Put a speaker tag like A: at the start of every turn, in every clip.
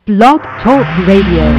A: Blog Talk Radio.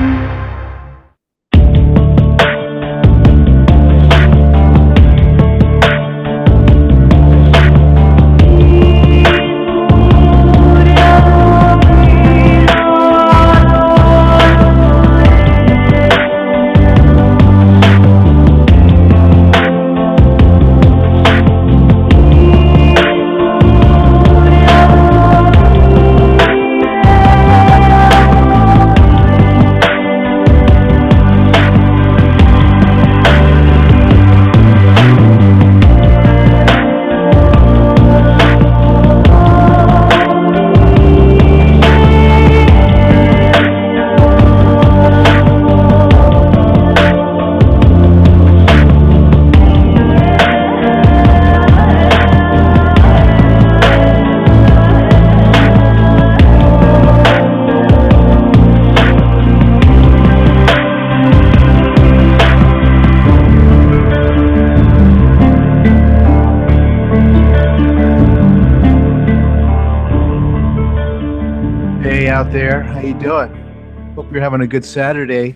B: Out there, how you doing? Hope you're having a good Saturday.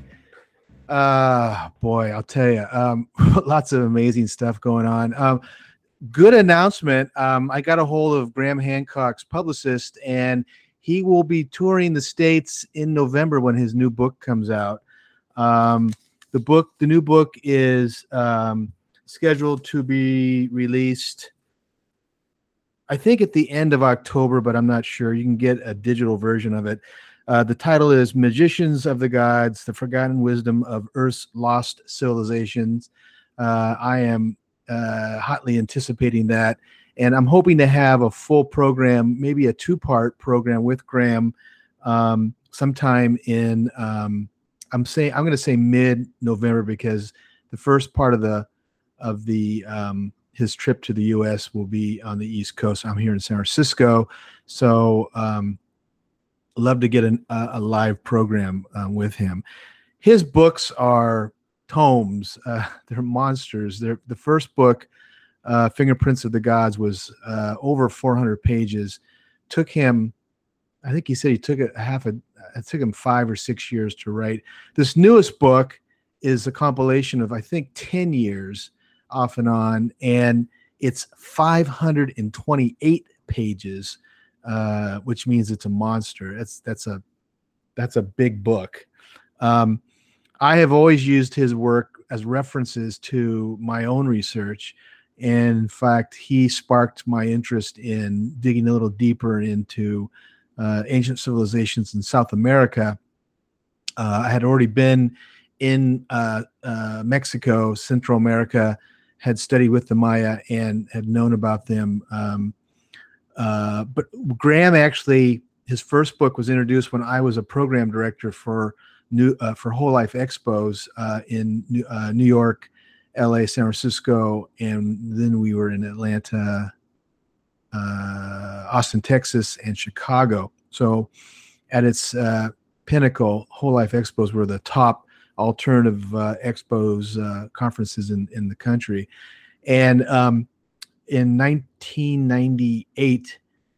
B: Boy, I'll tell you, lots of amazing stuff going on. Good announcement. I got a hold of Graham Hancock's publicist, and he will be touring the States in November when his new book comes out. The new book is scheduled to be released, I think, at the end of October, but I'm not sure. You can get a digital version of it. The title is Magicians of the Gods, The Forgotten Wisdom of Earth's Lost Civilizations. I am hotly anticipating that, and I'm hoping to have a full program, maybe a two-part program with Graham sometime in, I'm going to say mid-November, because the first part of his trip to the U.S. will be on the East Coast. I'm here in San Francisco, so love to get a live program with him. His books are tomes. They're monsters. The first book, Fingerprints of the Gods, was over 400 pages. Took him, I think he said it took him 5 or 6 years to write. This newest book is a compilation of, I think, 10 years off and on, and it's 528 pages, which means it's a monster. That's a big book. I have always used his work as references to my own research, and in fact, he sparked my interest in digging a little deeper into ancient civilizations in South America. I had already been in Mexico, Central America, had studied with the Maya and had known about them. But Graham, actually, his first book was introduced when I was a program director for Whole Life Expos in New York, LA, San Francisco, and then we were in Atlanta, Austin, Texas, and Chicago. So at its pinnacle, Whole Life Expos were the top alternative expos conferences in the country. And in 1998,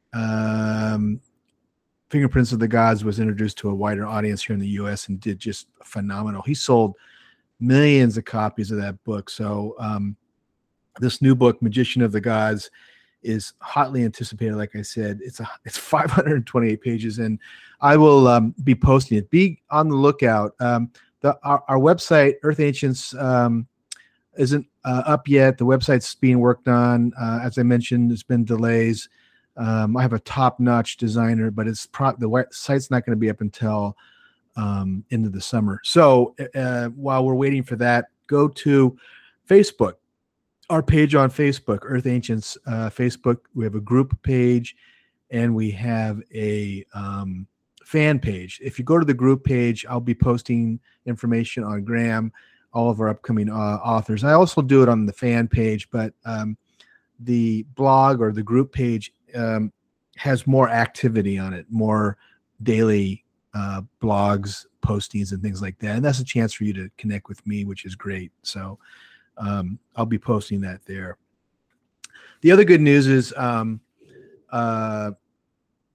B: Fingerprints of the Gods was introduced to a wider audience here in the U.S. and did just phenomenal. He sold millions of copies of that book. So this new book, Magician of the Gods, is hotly anticipated. Like I said, it's 528 pages, and I will be posting it. Be on the lookout. Our website, Earth Ancients, isn't up yet. The website's being worked on. As I mentioned, there's been delays. I have a top-notch designer, but the site's not going to be up until into the summer. So while we're waiting for that, go to Facebook, our page on Facebook, Earth Ancients Facebook. We have a group page, and we have a fan page. If you go to the group page, I'll be posting information on Graham, all of our upcoming authors. I also do it on the fan page, but the blog or the group page has more activity on it, more daily blogs, postings, and things like that. And that's a chance for you to connect with me, which is great. So I'll be posting that there. The other good news is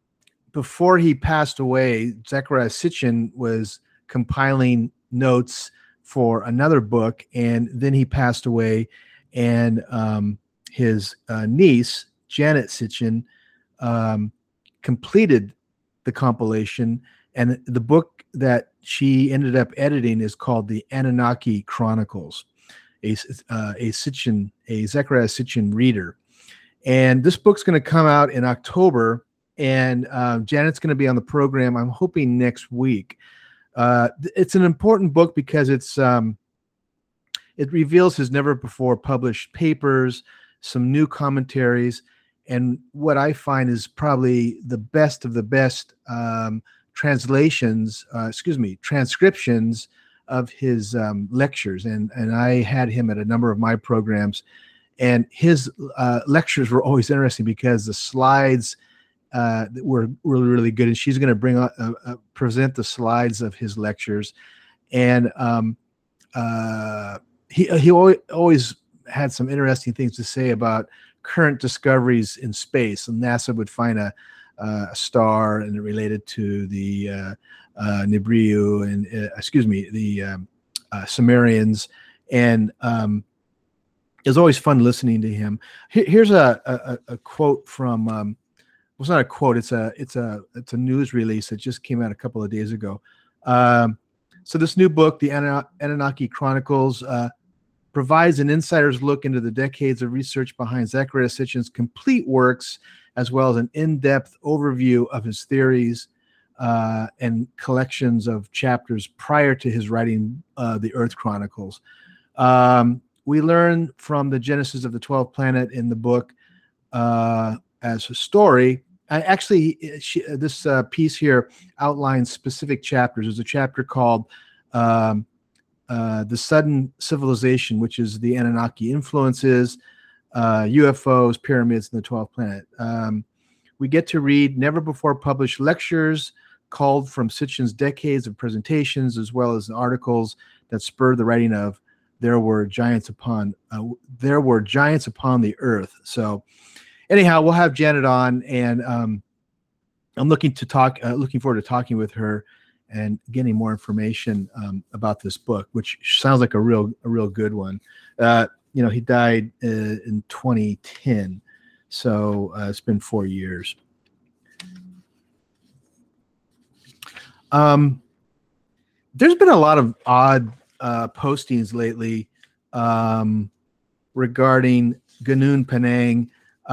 B: before he passed away, Zecharia Sitchin was compiling notes for another book, and then he passed away, and his niece, Janet Sitchin, completed the compilation, and the book that she ended up editing is called the Anunnaki Chronicles, a Zecharia Sitchin reader. And this book's going to come out in October, and Janet's going to be on the program, I'm hoping, next week. It's an important book because it reveals his never before published papers, some new commentaries, and what I find is probably the best of the best transcriptions of his lectures. And I had him at a number of my programs, and his lectures were always interesting because the slides were really, really good. And she's going to present the slides of his lectures. And he always had some interesting things to say about current discoveries in space. And NASA would find a star, and it related to the Nibiru and the Sumerians. And it was always fun listening to him. Here's a quote from. Well, it's not a quote. It's a news release that just came out a couple of days ago. So this new book, the Anunnaki Chronicles, provides an insider's look into the decades of research behind Zecharia Sitchin's complete works, as well as an in-depth overview of his theories and collections of chapters prior to his writing the Earth Chronicles. We learn from the genesis of the 12th planet in the book as a story. This piece here outlines specific chapters. There's a chapter called The Sudden Civilization, which is the Anunnaki influences, UFOs, pyramids, and the 12th planet. We get to read never before published lectures culled from Sitchin's decades of presentations, as well as articles that spurred the writing of There Were Giants Upon the Earth. So anyhow, we'll have Janet on, and I'm looking forward to talking with her and getting more information about this book, which sounds like a real good one. He died in 2010, so it's been 4 years. There's been a lot of odd postings lately regarding Ganun Penang.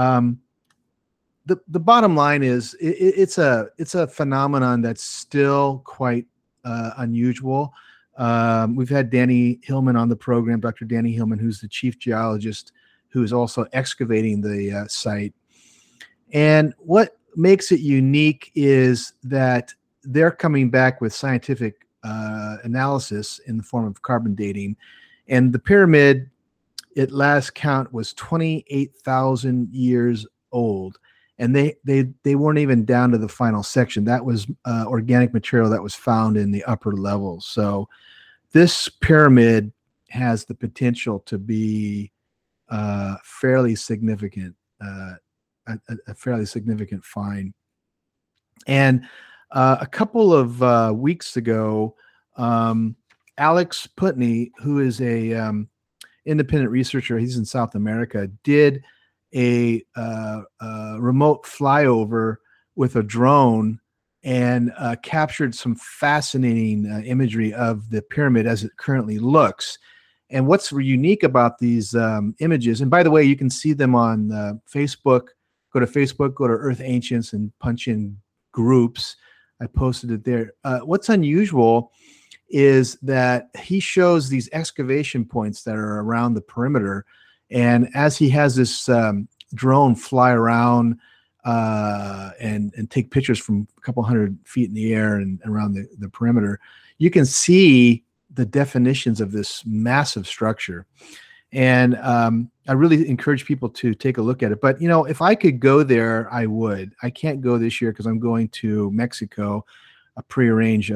B: The bottom line is it's a phenomenon that's still quite unusual. We've had Danny Hillman on the program, Dr. Danny Hillman, who's the chief geologist, who is also excavating the site. And what makes it unique is that they're coming back with scientific analysis in the form of carbon dating. And the pyramid, at last count, was 28,000 years old. And they weren't even down to the final section. That was organic material that was found in the upper levels. So this pyramid has the potential to be fairly significant, a fairly significant find. And a couple of weeks ago, Alex Putney, who is a independent researcher, he's in South America, did a remote flyover with a drone and captured some fascinating imagery of the pyramid as it currently looks. And what's unique about these images, and by the way, you can see them on Facebook. Go to Facebook, go to Earth Ancients, and punch in groups. I posted it there. What's unusual is that he shows these excavation points that are around the perimeter. And as he has this drone fly around and take pictures from a couple hundred feet in the air and around the perimeter, you can see the definitions of this massive structure. And I really encourage people to take a look at it. But, if I could go there, I would. I can't go this year because I'm going to Mexico, prearrange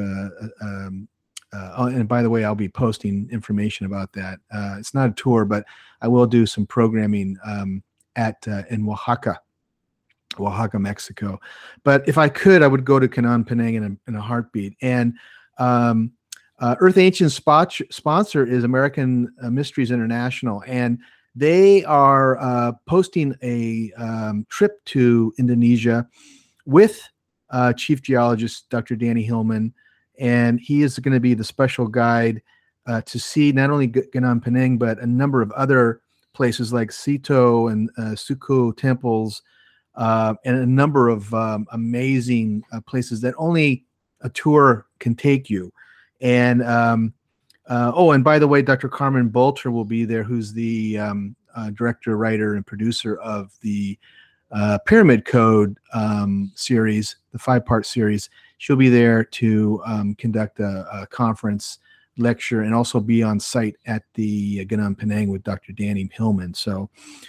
B: and by the way, I'll be posting information about that. It's not a tour, but I will do some programming in Oaxaca. Oaxaca, Mexico. But if I could, I would go to Kanan Penang in a heartbeat. And Earth Ancient sponsor is American Mysteries International, and they are posting a trip to Indonesia with Chief Geologist Dr. Danny Hillman, and he is going to be the special guide to see not only Kanan Penang but a number of other places like Sito and Suko temples, and a number of amazing places that only a tour can take you. And and by the way, Dr. Carmen Bolter will be there, who's the director, writer, and producer of the Pyramid Code series, the 5-part series. She'll be there to conduct a conference lecture and also be on site at the Kanan Penang with Dr. Danny Hillman. So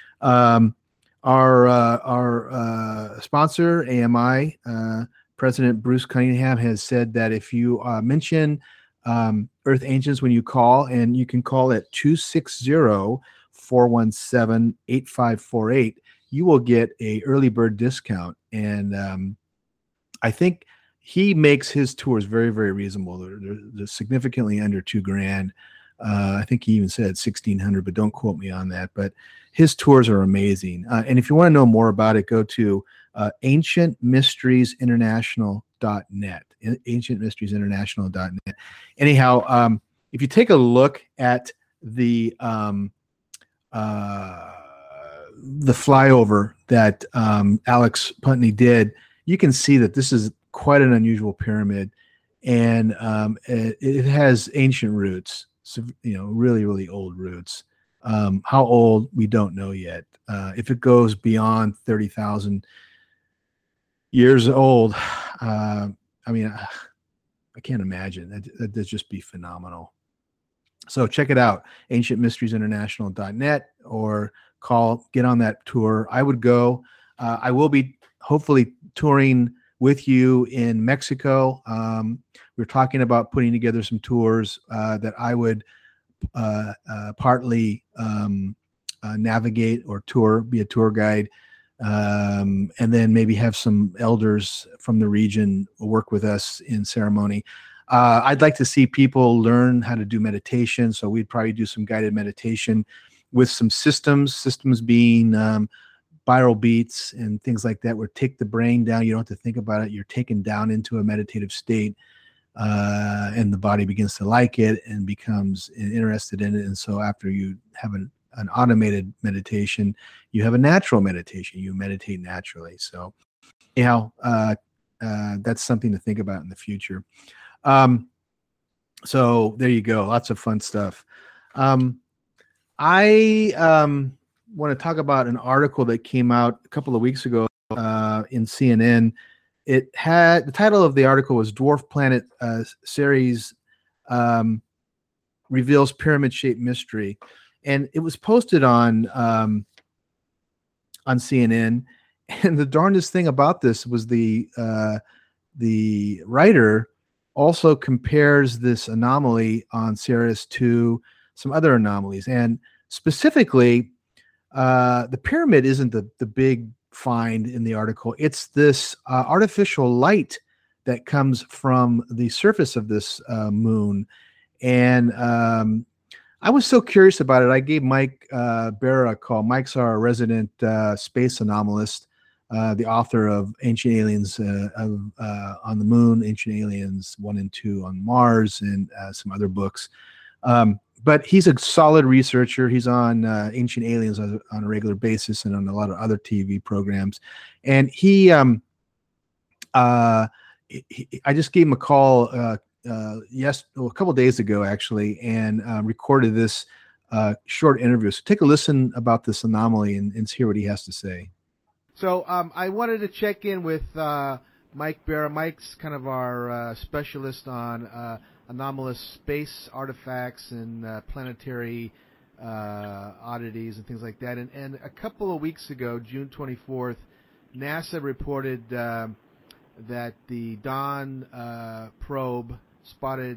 B: our sponsor, AMI, President Bruce Cunningham, has said that if you mention Earth Ancients when you call, and you can call at 260-417-8548, you will get a early bird discount. And I think he makes his tours very, very reasonable. They're significantly under $2,000. I think he even said 1,600, but don't quote me on that. But his tours are amazing. And if you want to know more about it, go to ancientmysteriesinternational.net. ancientmysteriesinternational.net. Anyhow, if you take a look at the flyover that Alex Putney did, you can see that this is quite an unusual pyramid, and it has ancient roots, so, really, really old roots. How old, we don't know yet. If it goes beyond 30,000 years old, I can't imagine. That'd just be phenomenal. So check it out, ancientmysteriesinternational.net, or get on that tour. I would go. I will be hopefully touring with you in Mexico. We're talking about putting together some tours that I would partly navigate or be a tour guide, and then maybe have some elders from the region work with us in ceremony. I'd like to see people learn how to do meditation, so we'd probably do some guided meditation with some systems being spiral beats and things like that, where take the brain down. You don't have to think about it. You're taken down into a meditative state, and the body begins to like it and becomes interested in it. And so after you have an automated meditation, you have a natural meditation. You meditate naturally. So anyhow, that's something to think about in the future. So there you go. Lots of fun stuff. I want to talk about an article that came out a couple of weeks ago in CNN. It had, the title of the article was "Dwarf Planet Ceres Reveals Pyramid-Shaped Mystery," and it was posted on CNN. And the darndest thing about this was the writer also compares this anomaly on Ceres to some other anomalies, and specifically, the pyramid isn't the big find in the article. It's this artificial light that comes from the surface of this moon. And I was so curious about it. I gave Mike Barra a call. Mike's our resident space anomalist, the author of Ancient Aliens on the Moon, Ancient Aliens 1 and 2 on Mars, and some other books. But he's a solid researcher. He's on Ancient Aliens on a regular basis and on a lot of other TV programs. And I just gave him a call a couple of days ago, actually, and recorded this short interview. So take a listen about this anomaly and hear what he has to say. So I wanted to check in with Mike Barra. Mike's kind of our specialist on anomalous space artifacts and planetary oddities and things like that. And a couple of weeks ago, June 24th, NASA reported that the Dawn probe spotted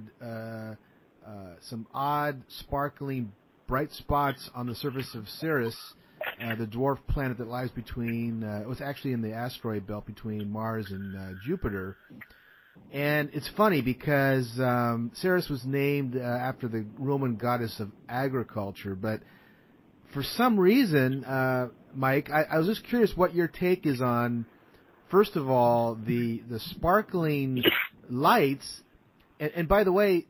B: some odd, sparkling, bright spots on the surface of Ceres the dwarf planet that lies between, it was actually in the asteroid belt between Mars and Jupiter. And it's funny because Ceres was named after the Roman goddess of agriculture, but for some reason, Mike, I was just curious what your take is on, first of all, the sparkling lights. And by the way,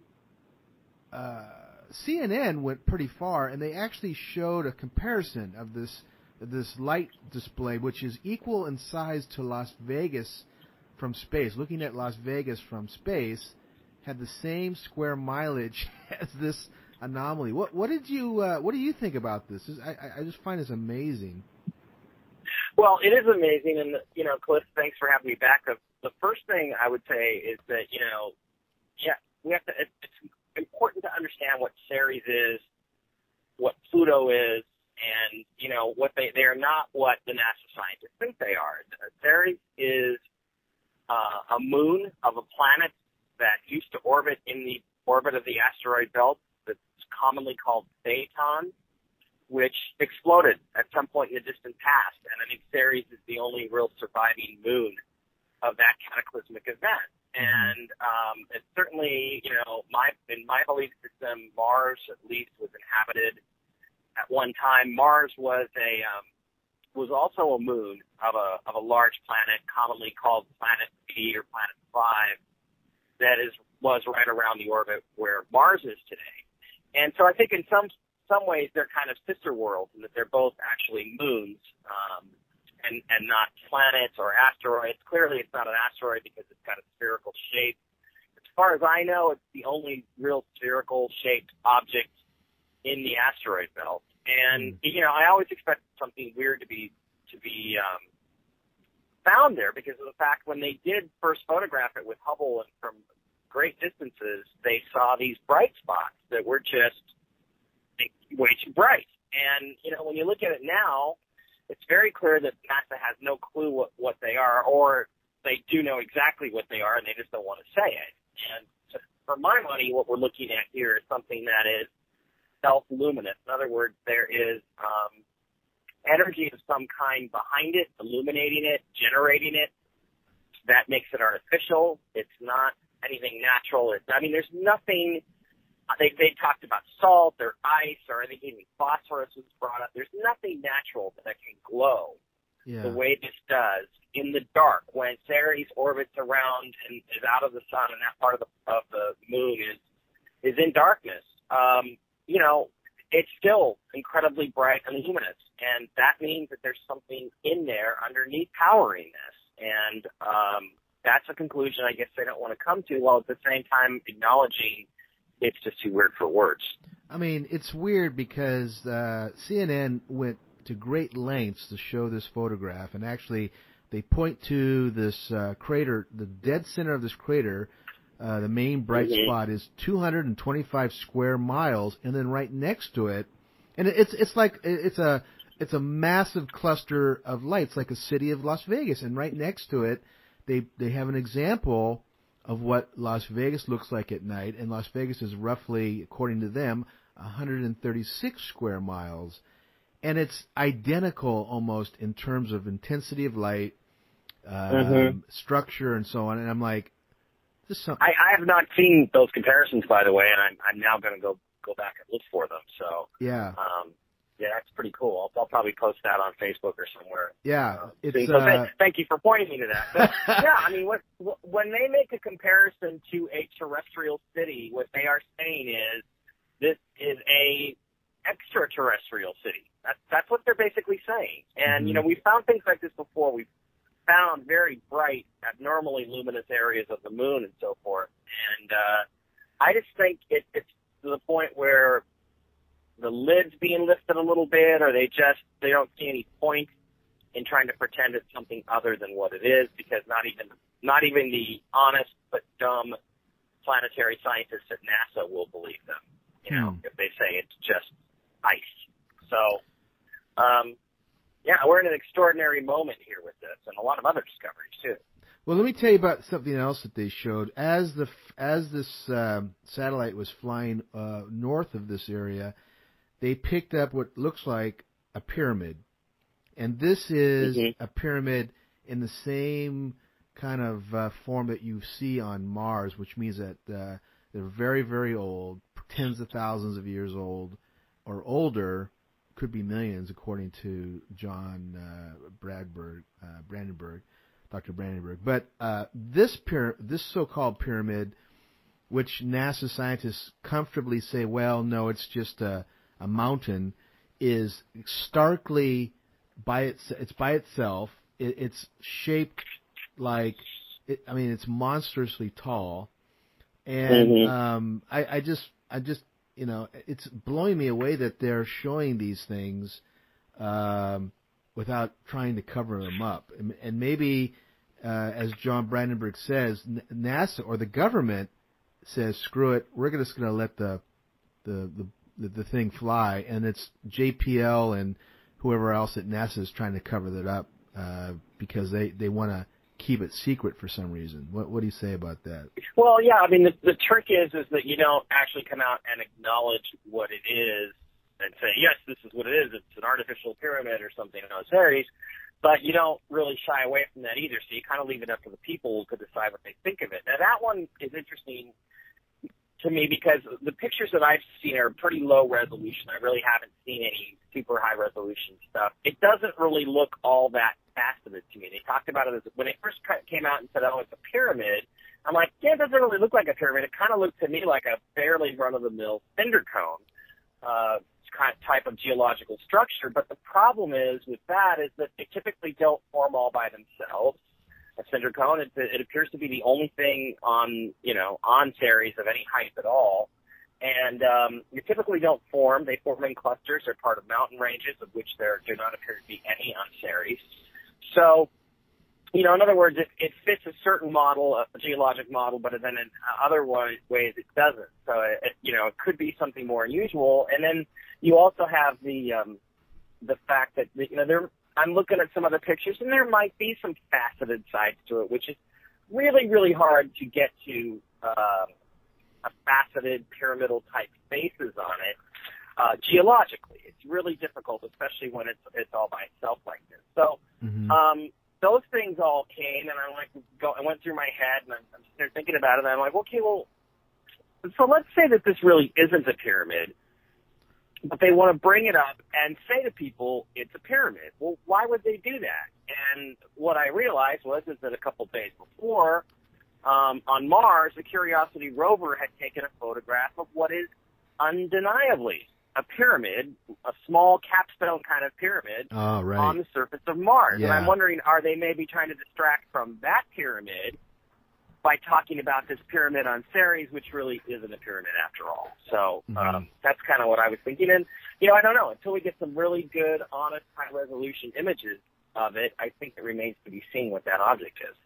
B: CNN went pretty far, and they actually showed a comparison of this light display, which is equal in size to Las Vegas from space. Looking at Las Vegas from space had the same square mileage as this anomaly. What do you think about this? I just find this amazing.
C: Well, it is amazing, and Cliff, thanks for having me back. The first thing I would say is that we have to. It's important to understand what Ceres is, what Pluto is, and what they are not what the NASA scientists think they are. Ceres is a moon of a planet that used to orbit in the orbit of the asteroid belt that's commonly called Phaethon, which exploded at some point in the distant past. And I think Ceres is the only real surviving moon of that cataclysmic event. And it's certainly, in my belief system, Mars at least was inhabited at one time. Mars was also a moon of a large planet, commonly called Planet P or Planet 5, that was right around the orbit where Mars is today. And so I think in some ways they're kind of sister worlds, in that they're both actually moons, and not planets or asteroids. Clearly it's not an asteroid because it's got a spherical shape. As far as I know, it's the only real spherical shaped object in the asteroid belt. And I always expected something weird to be found there, because of the fact when they did first photograph it with Hubble and from great distances, they saw these bright spots that were just way too bright. And when you look at it now, it's very clear that NASA has no clue what they are, or they do know exactly what they are and they just don't want to say it. And for my money, what we're looking at here is something that is self-luminous. In other words, there is energy of some kind behind it, illuminating it, generating it. That makes it artificial. It's not anything natural. There's nothing. They talked about salt or ice, or I think even phosphorus was brought up. There's nothing natural that can glow the way this does in the dark when Ceres orbits around and is out of the sun, and that part of the moon is in darkness. It's still incredibly bright and luminous, and that means that there's something in there underneath powering this. And that's a conclusion I guess they don't want to come to, while at the same time acknowledging it's just too weird for words.
B: I mean, it's weird because CNN went to great lengths to show this photograph, and actually they point to this crater, the dead center of this crater. The main bright spot is 225 square miles, and then right next to it, and it's like it's a massive cluster of lights, like a city of Las Vegas, and right next to it, they have an example of what Las Vegas looks like at night, and Las Vegas is roughly, according to them, 136 square miles, and it's identical almost in terms of intensity of light, structure, and so on. And I'm like, this is something.
C: I have not seen those comparisons, by the way, and I'm now going to go back and look for them. So
B: yeah.
C: Yeah, that's pretty cool. I'll probably post that on Facebook or somewhere.
B: Yeah,
C: thank you for pointing me to that. But, yeah, when they make a comparison to a terrestrial city, what they are saying is this is a extraterrestrial city. That's what they're basically saying. And we've found things like this before. We've found very bright, abnormally luminous areas of the moon and so forth. And I just think it's to the point where the lid's being lifted a little bit, or they don't see any point in trying to pretend it's something other than what it is, because not even the honest but dumb planetary scientists at NASA will believe them, if they say it's just ice. So, we're in an extraordinary moment here with this, and a lot of other discoveries too.
B: Well, let me tell you about something else that they showed. As this satellite was flying north of this area, they picked up what looks like a pyramid.
D: And this is
C: Mm-hmm.
D: a pyramid in the same kind of form that you see on Mars, which means that they're very, very old, tens of thousands of years old or older, could be millions, according to John Brandenburg, Dr. Brandenburg. But this so-called pyramid, which NASA scientists comfortably say, well, no, it's just a mountain, is starkly by itself. It's shaped like, it's monstrously tall, and I just it's blowing me away that they're showing these things without trying to cover them up. And maybe, as John Brandenburg says, NASA or the government says, screw it, we're just going to let the thing fly, and it's JPL and whoever else at NASA is trying to cover that up because they want to keep it secret for some reason. What do you say about that?
C: Well, yeah, I mean, the trick is that you don't actually come out and acknowledge what it is and say, yes, this is what it is. It's an artificial pyramid or something in Osiris, but you don't really shy away from that either. So you kind of leave it up to the people to decide what they think of it. Now, that one is interesting to me because the pictures that I've seen are pretty low resolution. I really haven't seen any super high resolution stuff. It doesn't really look all that faceted to me. They talked about it as when it first came out and said, oh, it's a pyramid. I'm like, yeah, it doesn't really look like a pyramid. It kind of looked to me like a fairly run-of-the-mill cinder cone kind of type of geological structure. But the problem is with that is that they typically don't form all by themselves. A cinder cone, it appears to be the only thing on Ceres of any height at all. And you typically don't form. They form in clusters. They're part of mountain ranges, of which there do not appear to be any on Ceres. So, in other words, it fits a certain model, a geologic model, but then in other ways it doesn't. So, it could be something more unusual. And then you also have the fact that, I'm looking at some other pictures, and there might be some faceted sides to it, which is really, really hard to get to a faceted pyramidal type faces on it geologically. It's really difficult, especially when it's all by itself like this. So those things all came, and I went through my head, and I'm sitting there thinking about it, and I'm like, okay, well, so let's say that this really isn't a pyramid, but they want to bring it up and say to people it's a pyramid. Well, why would they do that? And what I realized is that a couple days before, on Mars, the Curiosity rover had taken a photograph of what is undeniably a pyramid, a small capstone kind of pyramid on the surface of Mars.
D: Yeah.
C: And I'm wondering, are they maybe trying to distract from that pyramid by talking about this pyramid on Ceres, which really isn't a pyramid after all? So that's kind of what I was thinking. And, I don't know. Until we get some really good, honest, high-resolution images of it, I think it remains to be seen what that object is.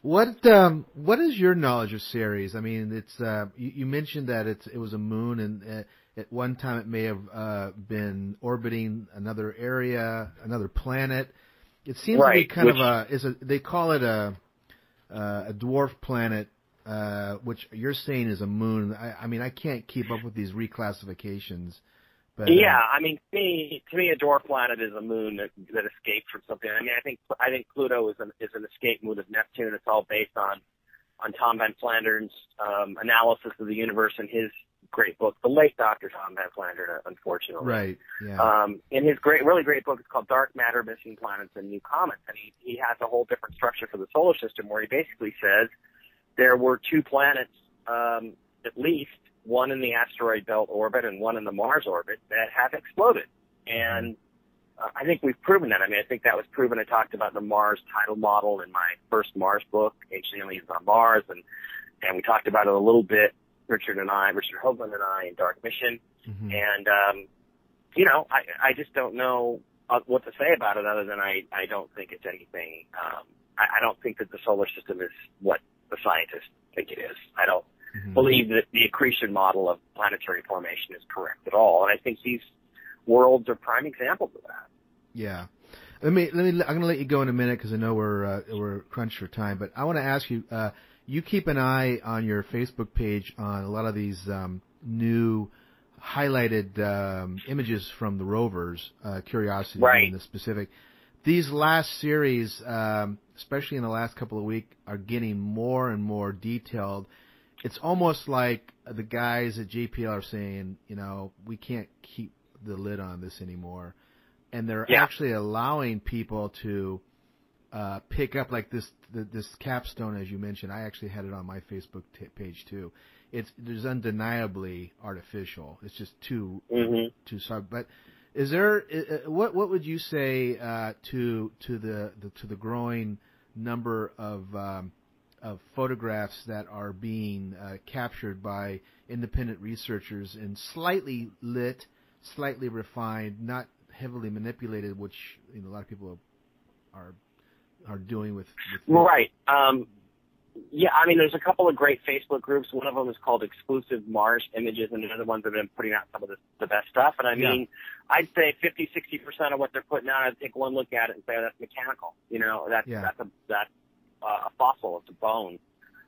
D: What is your knowledge of Ceres? I mean, it's you mentioned that it was a moon, and at one time it may have been orbiting another area, another planet. It seems to be kind of they call it a dwarf planet, which you're saying is a moon. I mean, I can't keep up with these reclassifications. But,
C: yeah, I mean, to me, a dwarf planet is a moon that escaped from something. I mean, I think Pluto is an escape moon of Neptune. It's all based on Tom Van Flander's analysis of the universe in his great book, the late Dr. Tom Van Flandern, unfortunately.
D: Right. Yeah.
C: In his really great book, it's called Dark Matter, Missing Planets, and New Comets, and he has a whole different structure for the solar system where he basically says there were two planets, at least, one in the asteroid belt orbit and one in the Mars orbit, that have exploded. And I think we've proven that. I mean, I think that was proven. I talked about the Mars tidal model in my first Mars book, Ancient Aliens on Mars, and we talked about it a little bit, Richard Hoagland and I, in Dark Mission. And, I just don't know what to say about it other than I don't think it's anything. I don't think that the solar system is what the scientists think it is. I don't believe that the accretion model of planetary formation is correct at all. And I think these worlds are prime examples of that.
D: Yeah. I'm going to let you go in a minute because I know we're crunched for time, but I want to ask you, you keep an eye on your Facebook page on a lot of these new highlighted images from the rovers, Curiosity being the specific. these last series, especially in the last couple of weeks, are getting more and more detailed. It's almost like the guys at JPL are saying, we can't keep the lid on this anymore. And they're actually allowing people to pick up like this capstone, as you mentioned. I actually had it on my Facebook page too. There's undeniably artificial. It's just too soft. But is there what would you say to the growing number of photographs that are being captured by independent researchers and slightly lit, slightly refined, not heavily manipulated, which a lot of people are doing with
C: right. There's a couple of great Facebook groups. One of them is called Exclusive Mars Images, and another ones that have been putting out some of the best stuff. And I'd say 50-60% of what they're putting out, I'd take one look at it and say, oh, that's mechanical. That's a fossil. It's a bone.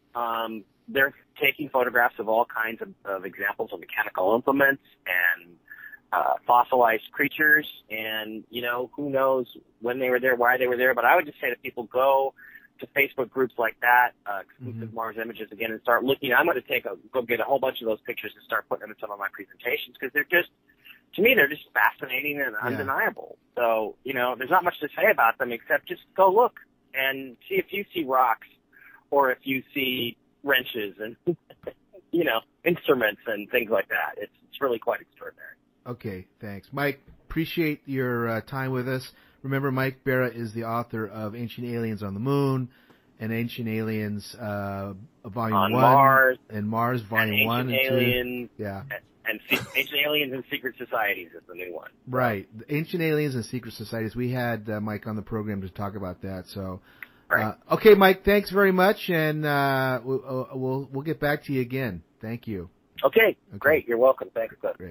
C: They're taking photographs of all kinds of examples of mechanical implements and fossilized creatures, and who knows when they were there, why they were there. But I would just say to people, go to Facebook groups like that, Exclusive Mars Images, again, and start looking. I'm going to go get a whole bunch of those pictures and start putting them in some of my presentations, because to me, they're just fascinating and undeniable. So, there's not much to say about them except just go look and see if you see rocks or if you see wrenches and, instruments and things like that. It's really quite extraordinary.
D: Okay, thanks. Mike, appreciate your time with us. Remember, Mike Barra is the author of Ancient Aliens on the Moon and Ancient Aliens Volume 1.
C: Mars.
D: And Mars Volume 1 and 2.
C: Aliens,
D: yeah.
C: And Ancient Aliens and Secret Societies is the new one.
D: Right. Ancient Aliens and Secret Societies. We had Mike on the program to talk about that. So,
C: right.
D: Okay, Mike, thanks very much, and we'll get back to you again. Thank you.
C: Okay. Great. You're welcome. Thanks, Cliff.
D: Great.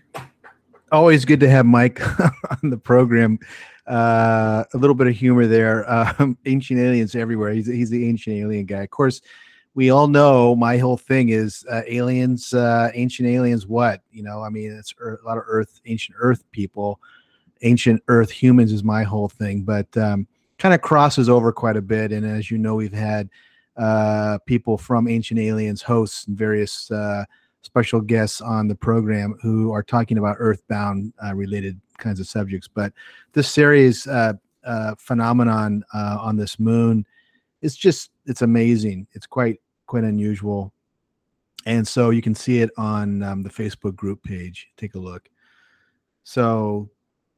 B: Always good to have Mike on the program. A little bit of humor there. Ancient aliens everywhere. He's the ancient alien guy. Of course, we all know my whole thing is aliens, ancient aliens. What? It's a lot of ancient Earth people, ancient Earth humans is my whole thing. But kind of crosses over quite a bit. And as you know, we've had people from Ancient Aliens hosts and various special guests on the program who are talking about Earthbound related kinds of subjects. But this series phenomenon on this moon, it's amazing. It's quite unusual. And so you can see it on the Facebook group page. Take a look. So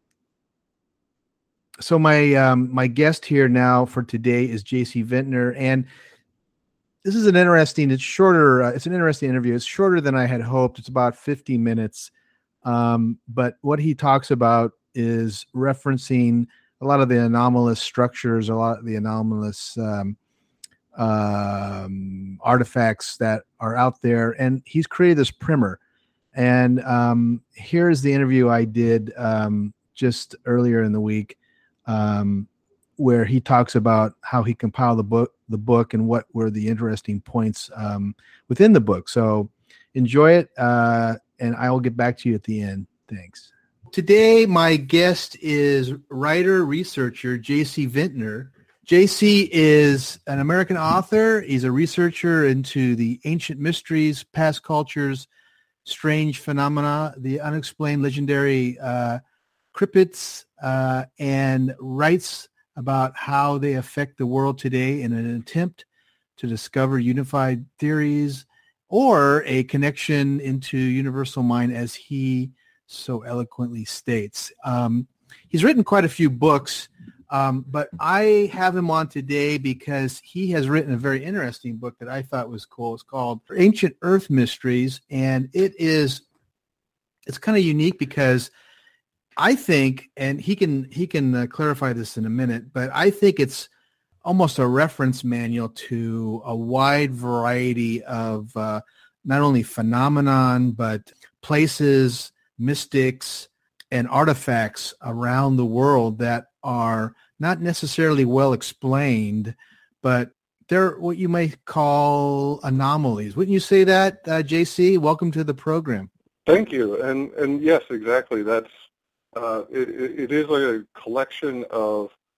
B: my guest here now for today is J.C. Vintner, and this is an interesting interview. It's shorter than I had hoped. It's about 50 minutes. But what he talks about is referencing a lot of the anomalous structures, a lot of the anomalous artifacts that are out there. And he's created this primer. And here's the interview I did just earlier in the week, where he talks about how he compiled the book and what were the interesting points within the book. So enjoy it, and I will get back to you at the end. Thanks. Today, my guest is writer, researcher, J.C. Vintner. J.C. is an American author. He's a researcher into the ancient mysteries, past cultures, strange phenomena, the unexplained legendary cryptids, and writes about how they affect the world today in an attempt to discover unified theories or a connection into universal mind, as he so eloquently states. He's written quite a few books, but I have him on today because he has written a very interesting book that I thought was cool. It's called Ancient Earth Mysteries, and it's kind of unique because I think, and he can clarify this in a minute, but I think it's almost a reference manual to a wide variety of not only phenomenon, but places, mystics, and artifacts around the world that are not necessarily well explained, but they're what you might call anomalies. Wouldn't you say that, JC? Welcome to the program.
E: Thank you. And yes, exactly. That's it is a collection of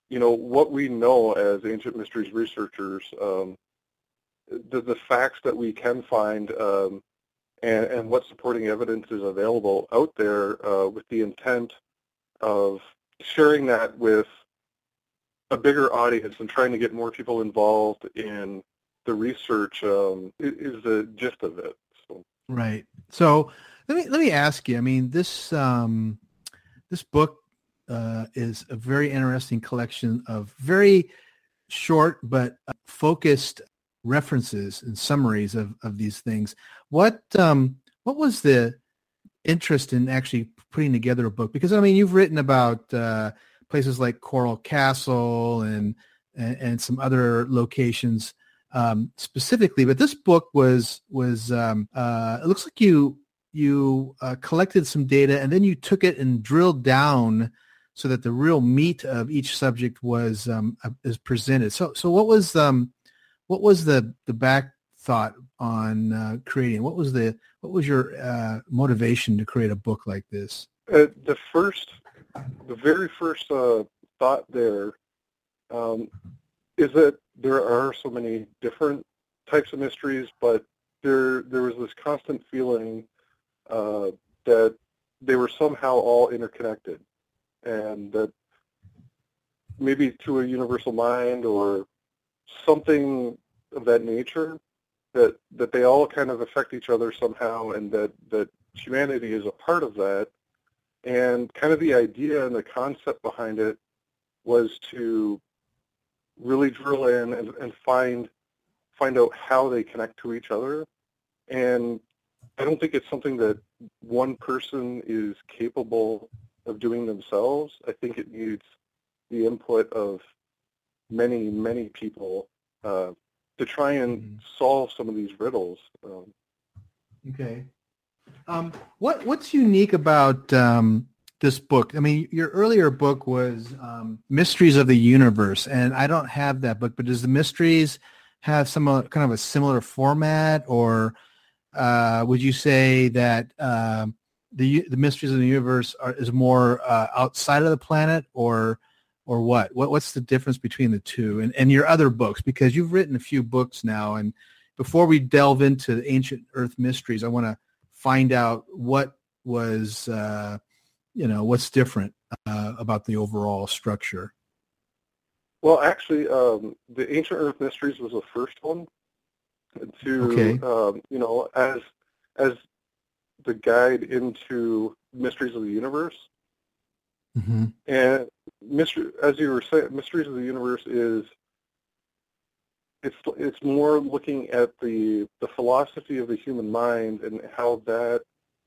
E: what we know as ancient mysteries researchers, the facts that we can find, and what supporting evidence is available out there, with the intent of sharing that with a bigger audience and trying to get more people involved in the research, is the gist of it. So.
B: Right. So let me ask you. I mean, this book is a very interesting collection of very short but focused references and summaries of these things. What was the interest in actually putting together a book? Because I mean, you've written about places like Coral Castle and some other locations specifically, but this book was it looks like you collected some data and then you took it and drilled down so that the real meat of each subject was is presented. So what was the back thought on creating? What was your motivation to create a book like this?
E: The very first thought there is that there are so many different types of mysteries, but there was this constant feeling that they were somehow all interconnected, and that maybe to a universal mind or something of that nature, that they all kind of affect each other somehow, and that humanity is a part of that. And kind of the idea and the concept behind it was to really drill in and find out how they connect to each other. And I don't think it's something that one person is capable of doing themselves. I think it needs the input of many, many people to try and solve some of these riddles.
B: Okay. What's unique about this book? I mean, your earlier book was Mysteries of the Universe, and I don't have that book, but does the Mysteries have some kind of a similar format, or would you say that the Mysteries of the Universe is more outside of the planet, or what? What's the difference between the two and your other books? Because you've written a few books now, and before we delve into the Ancient Earth Mysteries, I want to find out what was, what's different about the overall structure.
E: Well, actually, the Ancient Earth Mysteries was the first one to, as the guide into Mysteries of the Universe.
B: Mm-hmm.
E: And as you were saying, Mysteries of the Universe is, it's more looking at the philosophy of the human mind and how that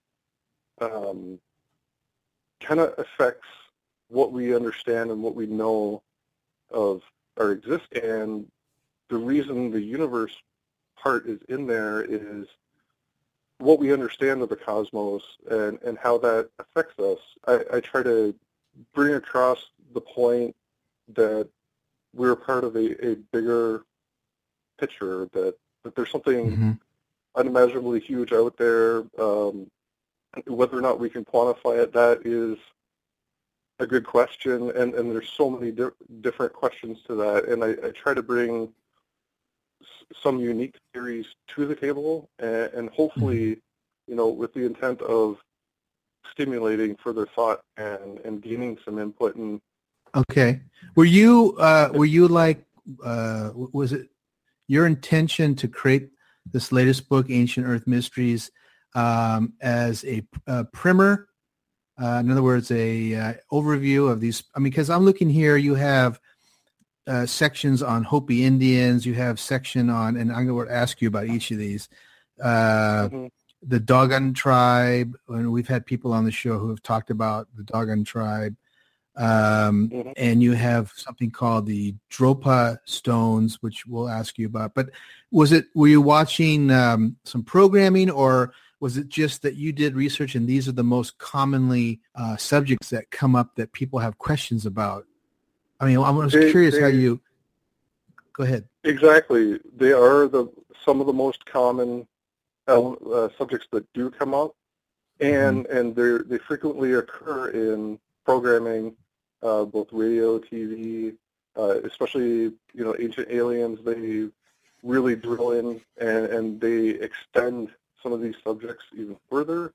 E: kind of affects what we understand and what we know of our existence. And the reason the universe part is in there is what we understand of the cosmos and how that affects us. I try to bring across the point that we're part of a bigger picture, that there's something unimaginably huge out there. Whether or not we can quantify it, that is a good question, and there's so many different questions to that, and I try to bring some unique theories to the table, and hopefully, with the intent of stimulating further thought and gaining some input. And
B: okay, were you like, was it your intention to create this latest book, Ancient Earth Mysteries, as a primer? In other words, a overview of these. I mean, because I'm looking here, you have sections on Hopi Indians, you have section on, and I'm going to ask you about each of these. The Dogon tribe, and we've had people on the show who have talked about the Dogon tribe. And you have something called the Dropa stones, which we'll ask you about. But were you watching some programming, or was it just that you did research and these are the most commonly subjects that come up that people have questions about? I mean, I was curious how you, go ahead.
E: Exactly. They are some of the most common subjects that do come up, and they frequently occur in programming, both radio, TV, especially, Ancient Aliens, they really drill in and they extend some of these subjects even further.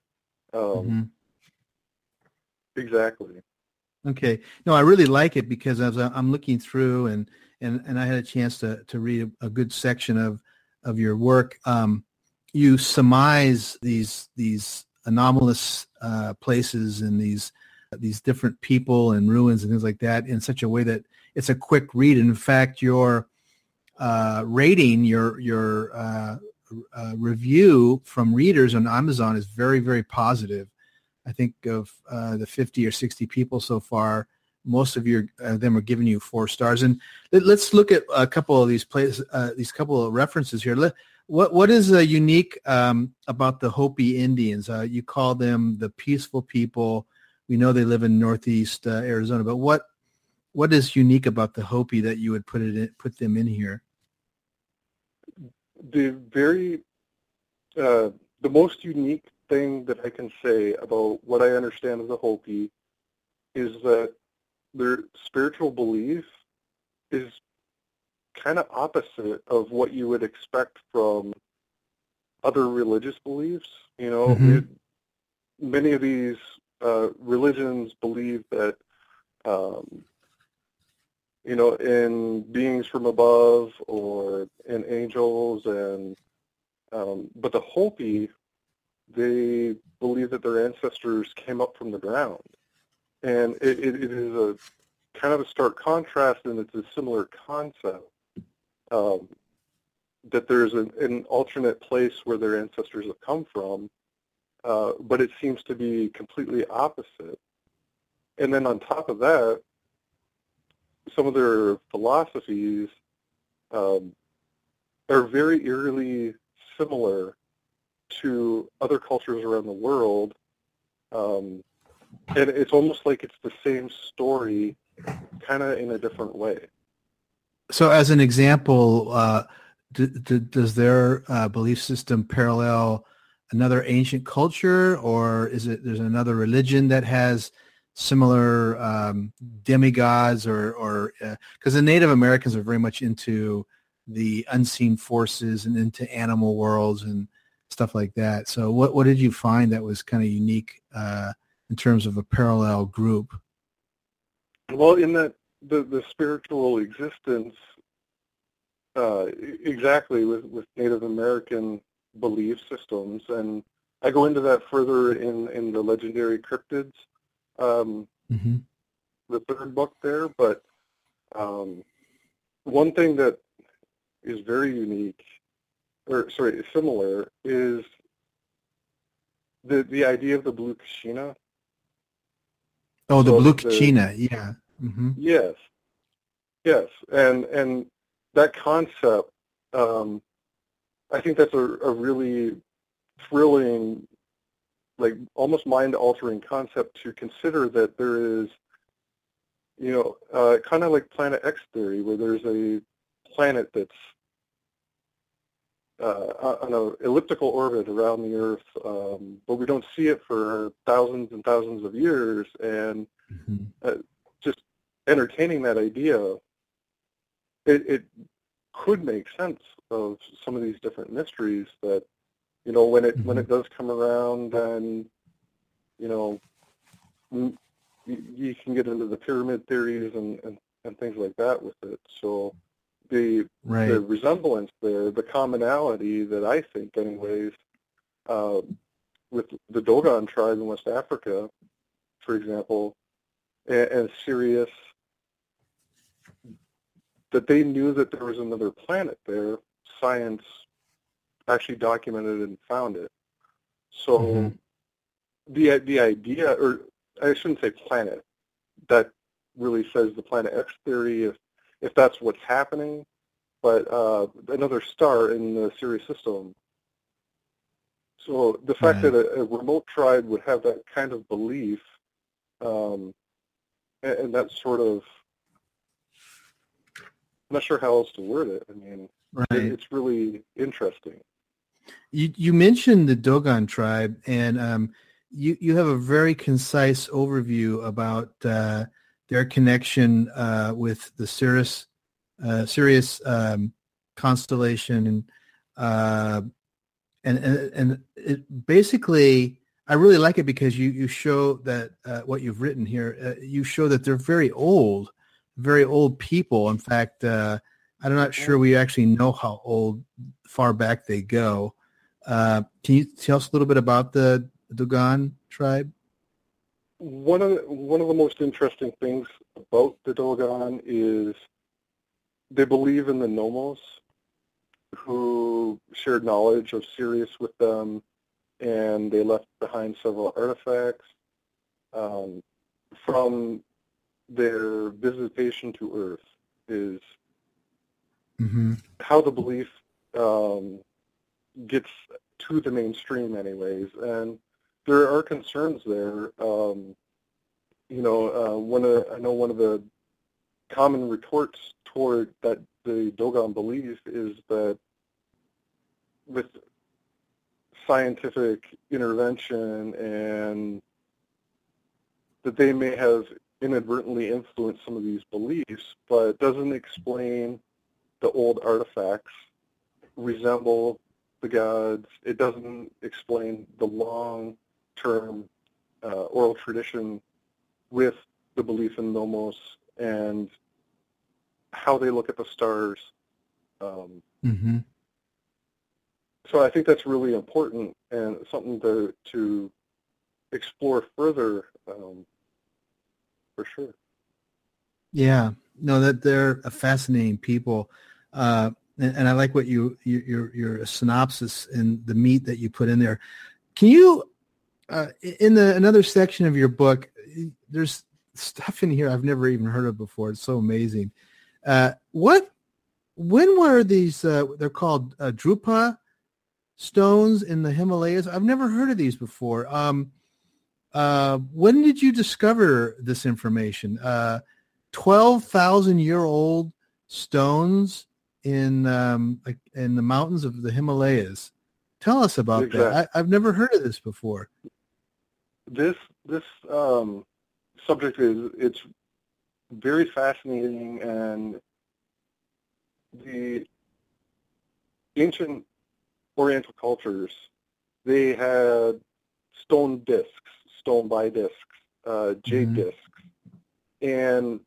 E: Exactly.
B: Okay. No, I really like it because as I'm looking through and I had a chance to read a good section of your work. You surmise these anomalous places and these different people and ruins and things like that in such a way that it's a quick read. In fact, your rating, your review from readers on Amazon is very, very positive. I think of the 50 or 60 people so far, most of them are giving you 4 stars. And let's look at a couple of these places, these couple of references here. What is unique about the Hopi Indians? You call them the peaceful people. We know they live in Northeast Arizona, but what is unique about the Hopi that you would put them in here?
E: The most unique thing that I can say about what I understand of the Hopi is that their spiritual belief is kind of opposite of what you would expect from other religious beliefs. Many of these religions believe that, in beings from above or in angels, but the Hopi, they believe that their ancestors came up from the ground. And it is a kind of a stark contrast, and it's a similar concept, that there's an alternate place where their ancestors have come from, but it seems to be completely opposite. And then on top of that, some of their philosophies are very eerily similar to other cultures around the world, and it's almost like it's the same story, kind of in a different way.
B: So as an example, does their belief system parallel another ancient culture, or there's another religion that has similar demigods, or because the Native Americans are very much into the unseen forces and into animal worlds and stuff like that. So what did you find that was kind of unique in terms of a parallel group?
E: Well, in that the spiritual existence, exactly with Native American belief systems, and I go into that further in the Legendary Cryptids, the third book there. But one thing that is very unique, similar, is the idea of the Blue Kachina.
B: Oh, the Blue Kachina, yeah. Mm-hmm.
E: Yes, and that concept, I think that's a really thrilling, like almost mind-altering concept to consider, that there is, kind of like Planet X theory, where there's a planet that's on an elliptical orbit around the Earth, but we don't see it for thousands and thousands of years, and just entertaining that idea, it could make sense of some of these different mysteries that, when it does come around, and, you can get into the pyramid theories and things like that with it. So the resemblance there, the commonality that I think anyways, with the Dogon tribe in West Africa, for example, and Sirius, that they knew that there was another planet there. Science actually documented and found it. So the idea, or I shouldn't say planet, that really says the Planet X theory, if that's what's happening, but another star in the Sirius system. So the fact that a remote tribe would have that kind of belief, and that sort of, I'm not sure how else to word it. I mean, it's really interesting.
B: You mentioned the Dogon tribe, and you have a very concise overview about their connection with the Sirius constellation, and it basically, I really like it because you show that what you've written here, you show that they're very old people. In fact, I'm not sure we actually know how far back they go. Can you tell us a little bit about the Dogon tribe?
E: One of the most interesting things about the Dogon is they believe in the Nomos, who shared knowledge of Sirius with them, and they left behind several artifacts from their visitation to Earth. Is how the belief gets to the mainstream, anyways, and there are concerns there. I know one of the common retorts toward that the Dogon belief is that with scientific intervention and that they may have inadvertently influenced some of these beliefs, but doesn't explain the old artifacts resemble the gods. It doesn't explain the long-term oral tradition with the belief in Nomos and how they look at the stars. So I think that's really important and something to explore further, for sure. Yeah,
B: no, that they're a fascinating people, and I like what your synopsis and the meat that you put in there. Can you, in another section of your book, there's stuff in here I've never even heard of before. It's so amazing. When were these? They're called Drupa stones in the Himalayas. I've never heard of these before. When did you discover this information? 12,000-year-old stones in the mountains of the Himalayas. Tell us about that. I've never heard of this before.
E: This subject it's very fascinating, and the ancient Oriental cultures, they had stone discs, stone by discs, jade discs, and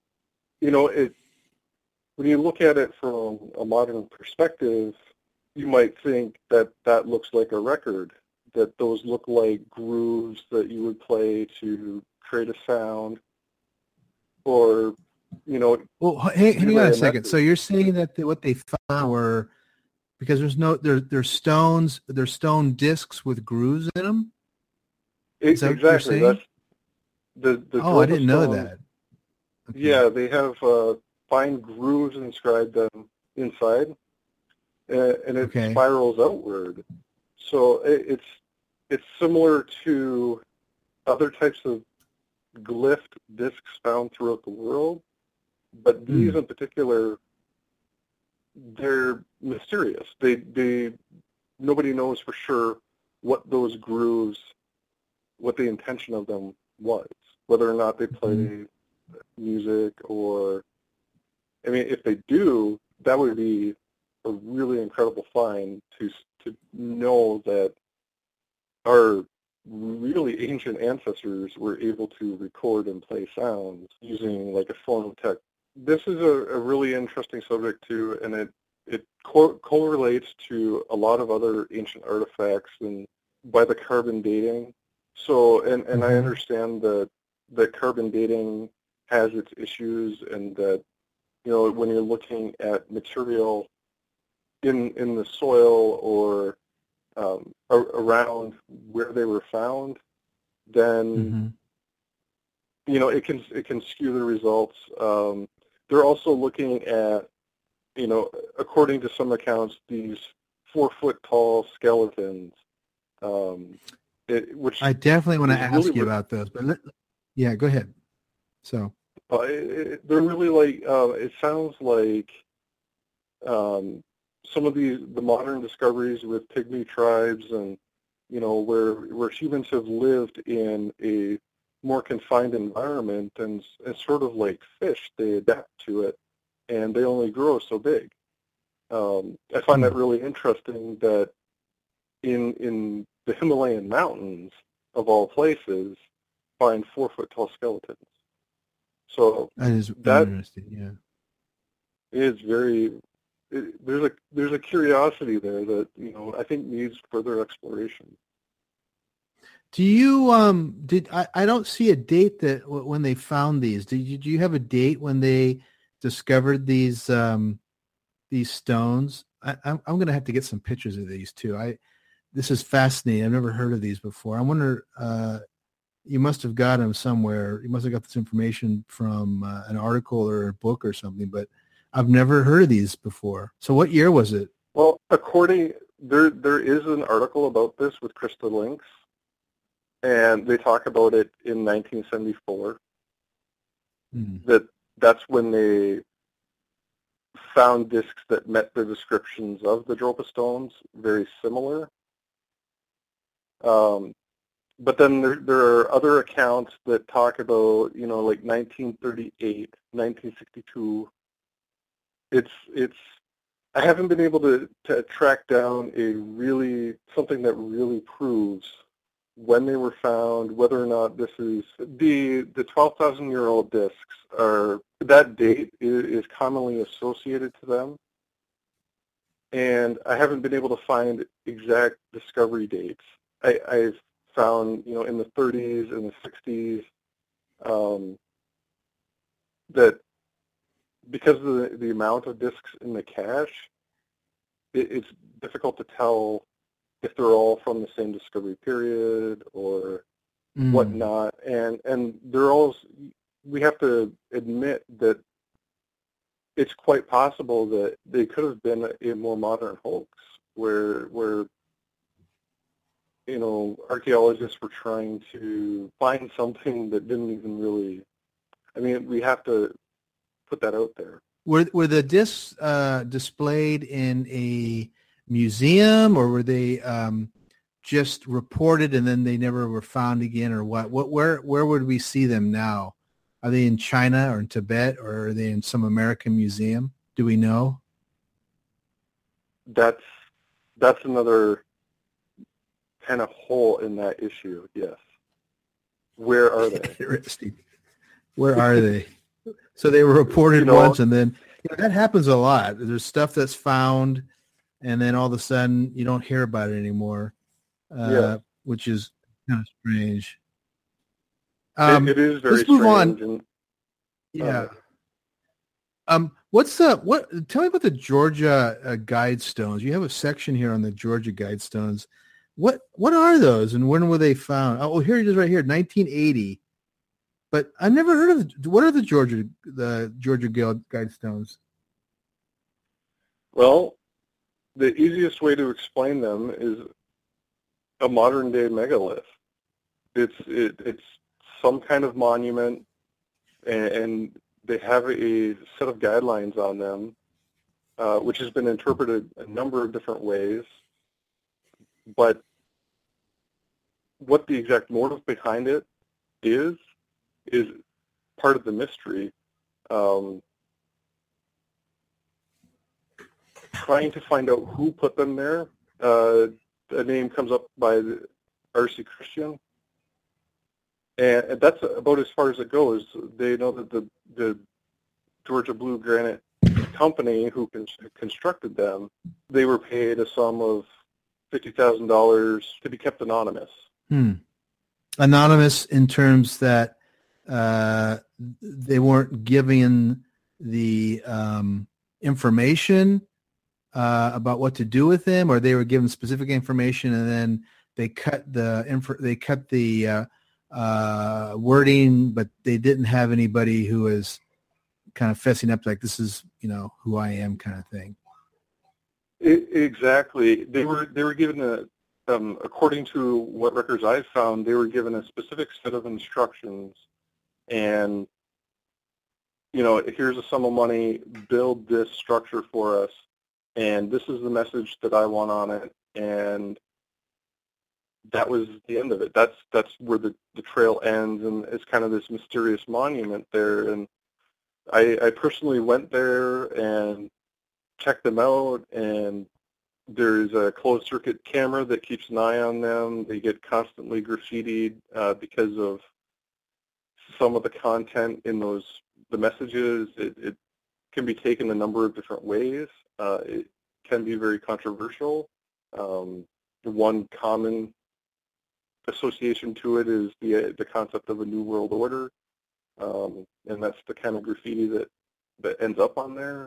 E: when you look at it from a modern perspective, you might think that looks like a record, that those look like grooves that you would play to create a sound, or
B: Well, hang on a second. So you're saying that what they found were, because there's stone discs with grooves in them? Is that
E: exactly.
B: What you're saying?
E: That's
B: I didn't know that.
E: Okay. Yeah, they have fine grooves inscribed them inside, and it spirals outward. So it's similar to other types of glyph discs found throughout the world, but these in particular, they're mysterious. Nobody knows for sure what those grooves, what the intention of them was, whether or not they play music, or, I mean, if they do, that would be a really incredible find to know that our really ancient ancestors were able to record and play sounds using like a form of tech. This is a really interesting subject too, and it correlates to a lot of other ancient artifacts and by the carbon dating. So, and I understand that carbon dating has its issues, and that, when you're looking at material in the soil or around where they were found, then it can skew the results. They're also looking at, according to some accounts, these 4-foot-tall skeletons. Which
B: I definitely want to ask you about those, but yeah, go ahead. So
E: they're really like, it sounds like some of the modern discoveries with pygmy tribes, and where humans have lived in a more confined environment, and sort of like fish, they adapt to it, and they only grow so big. I find that really interesting that in the Himalayan mountains, of all places, find 4-foot-tall skeletons. So
B: That is
E: that
B: interesting. Yeah.
E: is very. There's a curiosity there that I think needs further exploration.
B: Do you I don't see a date that when they found these. Do you have a date when they discovered these stones? I'm going to have to get some pictures of these too. This is fascinating. I've never heard of these before. I wonder, you must have got them somewhere. You must have got this information from an article or a book or something, but I've never heard of these before. So what year was it?
E: Well, there is an article about this with Krista Lynx, and they talk about it in 1974. That's when they found discs that met the descriptions of the Dropa stones, very similar. But then there are other accounts that talk about, like 1938, 1962. I haven't been able to track down something that really proves when they were found, whether or not this is the 12,000-year-old discs that date is commonly associated to them. And I haven't been able to find exact discovery dates. I've found, in the 30s and the 60s, that because of the amount of discs in the cache, it's difficult to tell if they're all from the same discovery period or whatnot. And we have to admit that it's quite possible that they could have been a more modern hoax where archaeologists were trying to find something that didn't even really, we have to put that out there.
B: Were the discs displayed in a museum, or were they just reported and then they never were found again, or what? Where would we see them now? Are they in China or in Tibet, or are they in some American museum? Do we know?
E: That's another kind of hole in that issue. Yes. Where are they?
B: Interesting. Where are they? So they were reported once, and then that happens a lot. There's stuff that's found, and then all of a sudden you don't hear about it anymore, which is kind of strange.
E: It is very
B: let's move
E: strange.
B: On. Tell me about the Georgia Guidestones. You have a section here on the Georgia Guidestones. What are those, and when were they found? Oh, here it is, right here, 1980. But I never heard of what are the Georgia Guidestones?
E: Well, the easiest way to explain them is a modern day megalith. It's some kind of monument, and they have a set of guidelines on them, which has been interpreted a number of different ways. But what the exact motive behind it is part of the mystery. Trying to find out who put them there. A name comes up by R.C. Christian, and that's about as far as it goes. They know that the Georgia Blue Granite Company, who constructed them, they were paid a sum of $50,000 to be kept anonymous.
B: Anonymous in terms that they weren't giving the information about what to do with them, or they were given specific information and then they cut the wording, but they didn't have anybody who was kind of fessing up like, this is who I am, kind of thing.
E: Exactly. They were given according to what records I've found, they were given a specific set of instructions, and here's a sum of money, build this structure for us, and this is the message that I want on it. And that was the end of it. That's where the trail ends, and it's kind of this mysterious monument there. And I personally went there and checked them out, and there's a closed circuit camera that keeps an eye on them. They get constantly graffitied because of some of the content in the messages. It can be taken a number of different ways. It can be very controversial. One common association to it is the concept of a new world order, and that's the kind of graffiti that ends up on there.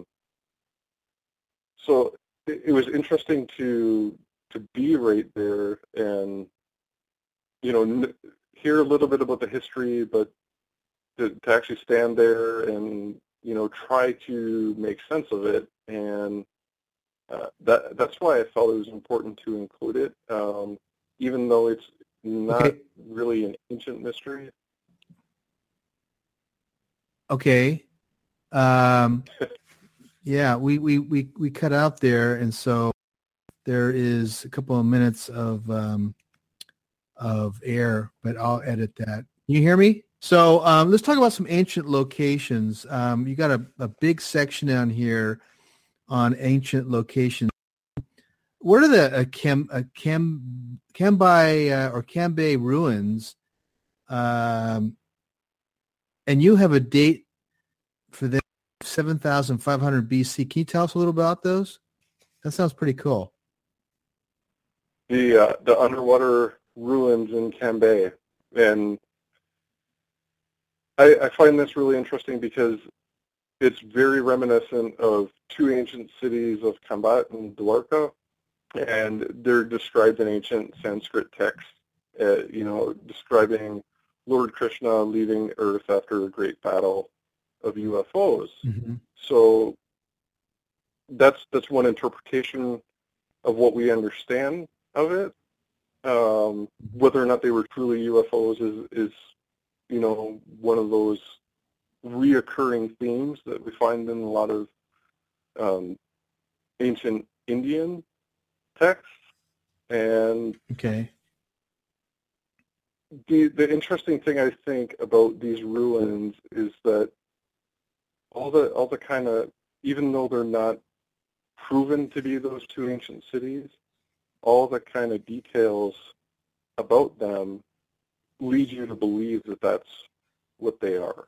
E: So it was interesting to be right there and hear a little bit about the history, but to actually stand there and try to make sense of it, and that's why I felt it was important to include it, even though it's not really an ancient mystery.
B: Okay. Yeah, we cut out there, and so there is a couple of minutes of air, but I'll edit that. Can you hear me? So let's talk about some ancient locations. You got a big section down here on ancient locations. What are the Cambrai or Cambrai ruins? And you have a date for them, 7,500 BC. Can you tell us a little about those? That sounds pretty cool.
E: The underwater ruins in Cambrai, and I find this really interesting because it's very reminiscent of two ancient cities of Khambhat and Dwarka, and they're described in ancient Sanskrit texts, describing Lord Krishna leaving Earth after a great battle of UFOs.
B: Mm-hmm.
E: So that's one interpretation of what we understand of it. Whether or not they were truly UFOs is one of those reoccurring themes that we find in a lot of ancient Indian texts. And
B: okay,
E: the interesting thing I think about these ruins is that all the kind of, even though they're not proven to be those two ancient cities, all the kind of details about them lead you to believe that that's what they are.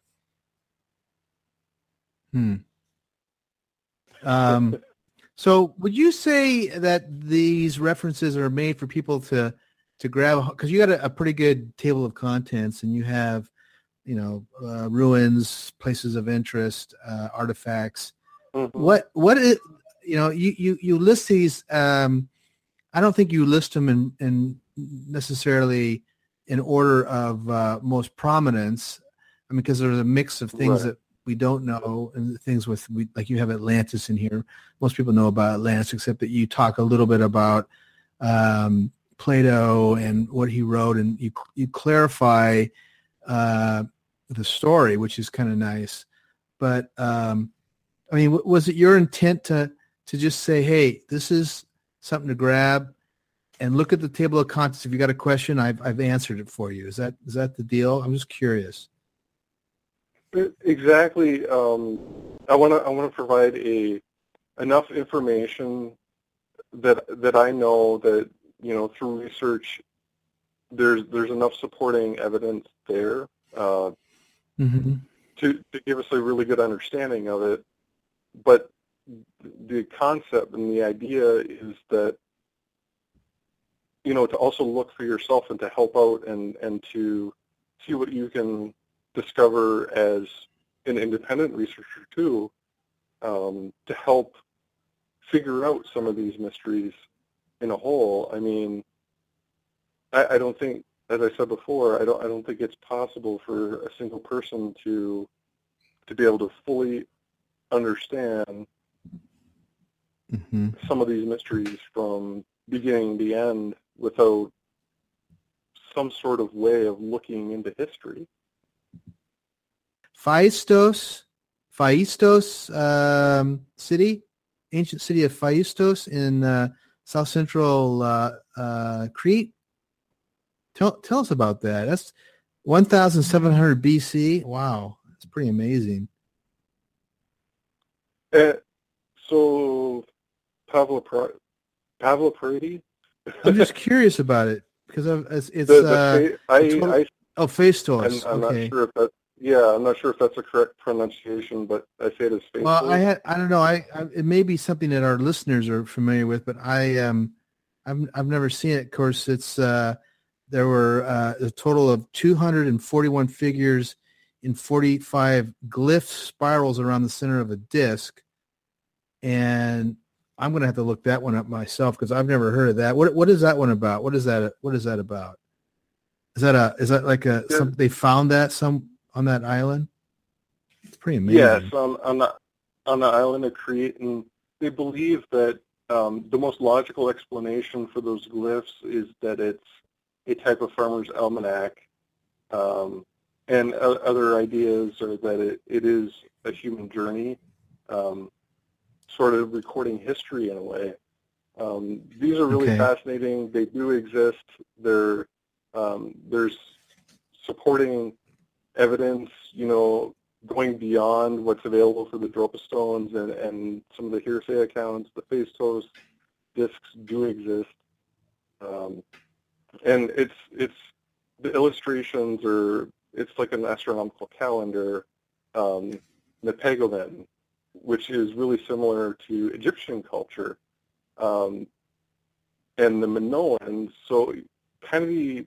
B: So would you say that these references are made for people to grab, because you got a pretty good table of contents, and you have, ruins, places of interest, artifacts.
E: Mm-hmm.
B: What is, you list these, I don't think you list them in necessarily in order of most prominence. I mean, because there's a mix of things that we don't know, and things like you have Atlantis in here. Most people know about Atlantis, except that you talk a little bit about Plato and what he wrote, and you clarify the story, which is kind of nice. But I mean, was it your intent to just say, hey, this is something to grab and look at the table of contents? If you got a question, I've answered it for you. Is that the deal? I'm just curious.
E: Exactly. I want to provide enough information that I know that through research there's enough supporting evidence there
B: Mm-hmm.
E: to give us a really good understanding of it. But the concept and the idea is that to also look for yourself and to help out and to see what you can discover as an independent researcher too, to help figure out some of these mysteries in a whole. I mean, I don't think, as I said before, I don't think it's possible for a single person to be able to fully understand
B: Mm-hmm.
E: some of these mysteries from beginning to end without some sort of way of looking into history.
B: Phaistos city, ancient city of Phaistos in south central Crete. Tell us about that. That's 1,700 BC. Wow, that's pretty amazing.
E: So Pavloprady.
B: I'm just curious about it because Phaistos.
E: I'm not
B: Okay.
E: sure if that. Yeah, I'm not sure if that's a correct pronunciation, but I say it as Phaistos.
B: Well, I don't know. It may be something that our listeners are familiar with, but I've never seen it. Of course, it's there were a total of 241 figures in 45 glyph spirals around the center of a disc, and I'm going to have to look that one up myself because I've never heard of that. What is that one about? What is that about? Is that like something they found on that island? It's pretty amazing.
E: Yes, on the island of Crete, and they believe that the most logical explanation for those glyphs is that it's a type of farmer's almanac, and other ideas are that it is a human journey, sort of recording history in a way. These are really fascinating. They do exist. There's supporting evidence, going beyond what's available for the Dropa stones and some of the hearsay accounts. The Phaistos discs do exist, and it's the illustrations it's like an astronomical calendar, Nepegomen, which is really similar to Egyptian culture, and the Minoans. So kind of the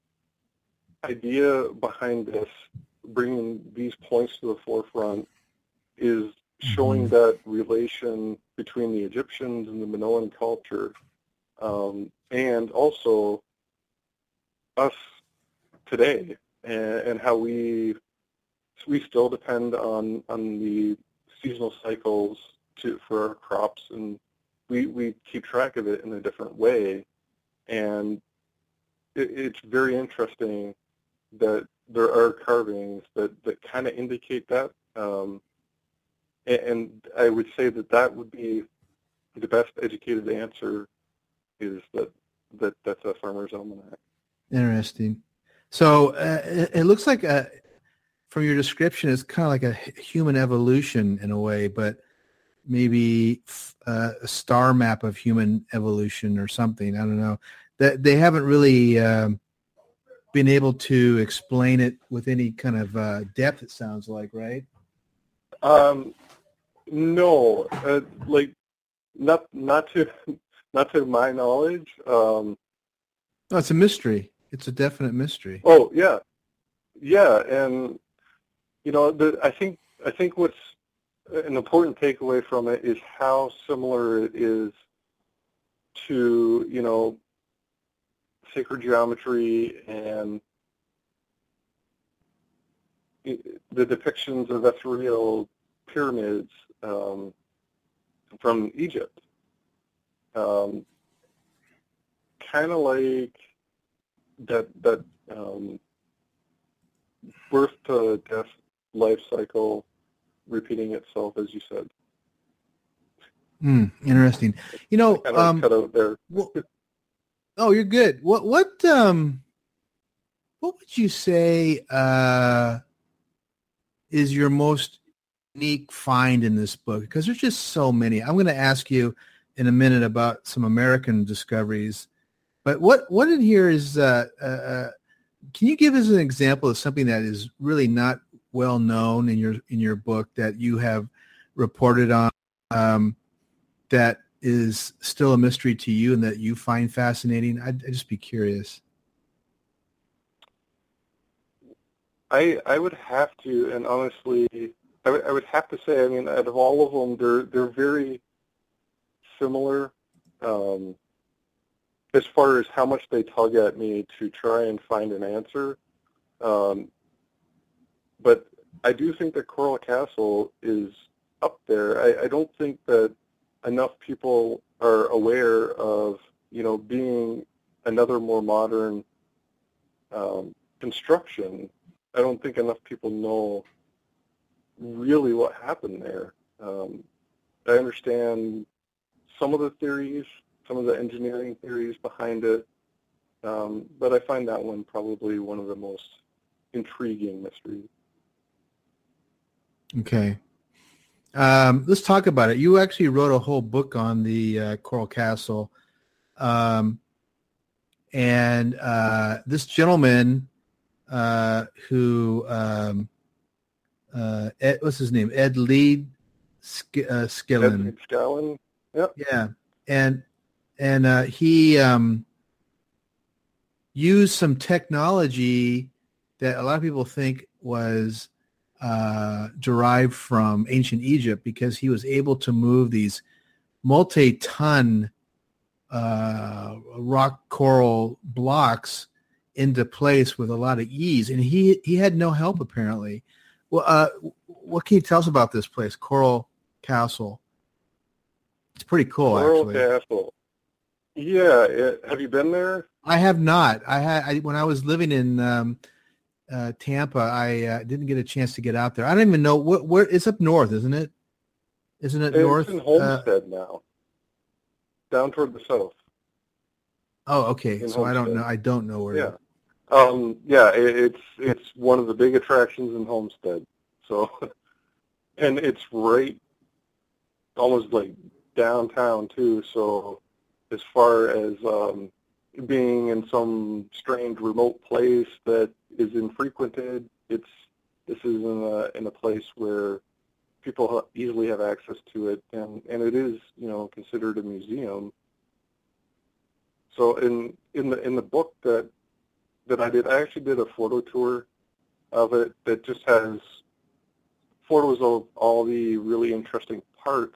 E: idea behind this, bringing these points to the forefront, is showing that relation between the Egyptians and the Minoan culture, and also us today, and how we still depend on the seasonal cycles for our crops, and we keep track of it in a different way, and it's very interesting that there are carvings that kind of indicate that, and I would say that would be the best educated answer, is that's a farmer's almanac.
B: Interesting. So it looks like from your description, it's kind of like a human evolution in a way, but maybe a star map of human evolution or something. I don't know. That they haven't really been able to explain it with any kind of depth. It sounds like, right?
E: No, like not to my knowledge.
B: No, it's a mystery. It's a definite mystery.
E: Oh yeah, and I think what's an important takeaway from it is how similar it is to sacred geometry and the depictions of ethereal pyramids from Egypt. Kind of like that birth to death life cycle repeating itself, as you said.
B: Interesting.
E: Kind of cut out there.
B: Oh, you're good. What would you say is your most unique find in this book? Because there's just so many. I'm going to ask you in a minute about some American discoveries, but what in here is? Can you give us an example of something that is really not well known in your book that you have reported on, that is still a mystery to you and that you find fascinating? I'd just be curious.
E: I would have to, and honestly, I would have to say, I mean, out of all of them, they're very similar, as far as how much they tug at me to try and find an answer. But I do think that Coral Castle is up there. I don't think that enough people are aware of, being another more modern construction. I don't think enough people know really what happened there. I understand some of the theories, some of the engineering theories behind it, But I find that one probably one of the most intriguing mysteries.
B: Okay. Let's talk about it. You actually wrote a whole book on the Coral Castle. And this gentleman who, what's his name? Ed Lead Skillen.
E: Ed Skillen, yep.
B: Yeah. And he used some technology that a lot of people think was derived from ancient Egypt, because he was able to move these multi-ton rock coral blocks into place with a lot of ease, and he had no help apparently. Well, what can you tell us about this place, Coral Castle? It's pretty cool,
E: Coral
B: actually.
E: Castle. Yeah, have you been there?
B: I have not. When I was living in Tampa, I didn't get a chance to get out there. I don't even know where it's up north, isn't it? Isn't it north?
E: It's in Homestead now, down toward the south.
B: Oh, okay.
E: In
B: So
E: Homestead.
B: I don't know where.
E: Yeah. It's one of the big attractions in Homestead. So, and it's right, almost like downtown too. So, as far as being in some strange remote place that is infrequented, this is in a place where people easily have access to it, and it is, considered a museum. So in the book that I did, I actually did a photo tour of it that just has photos of all the really interesting parts,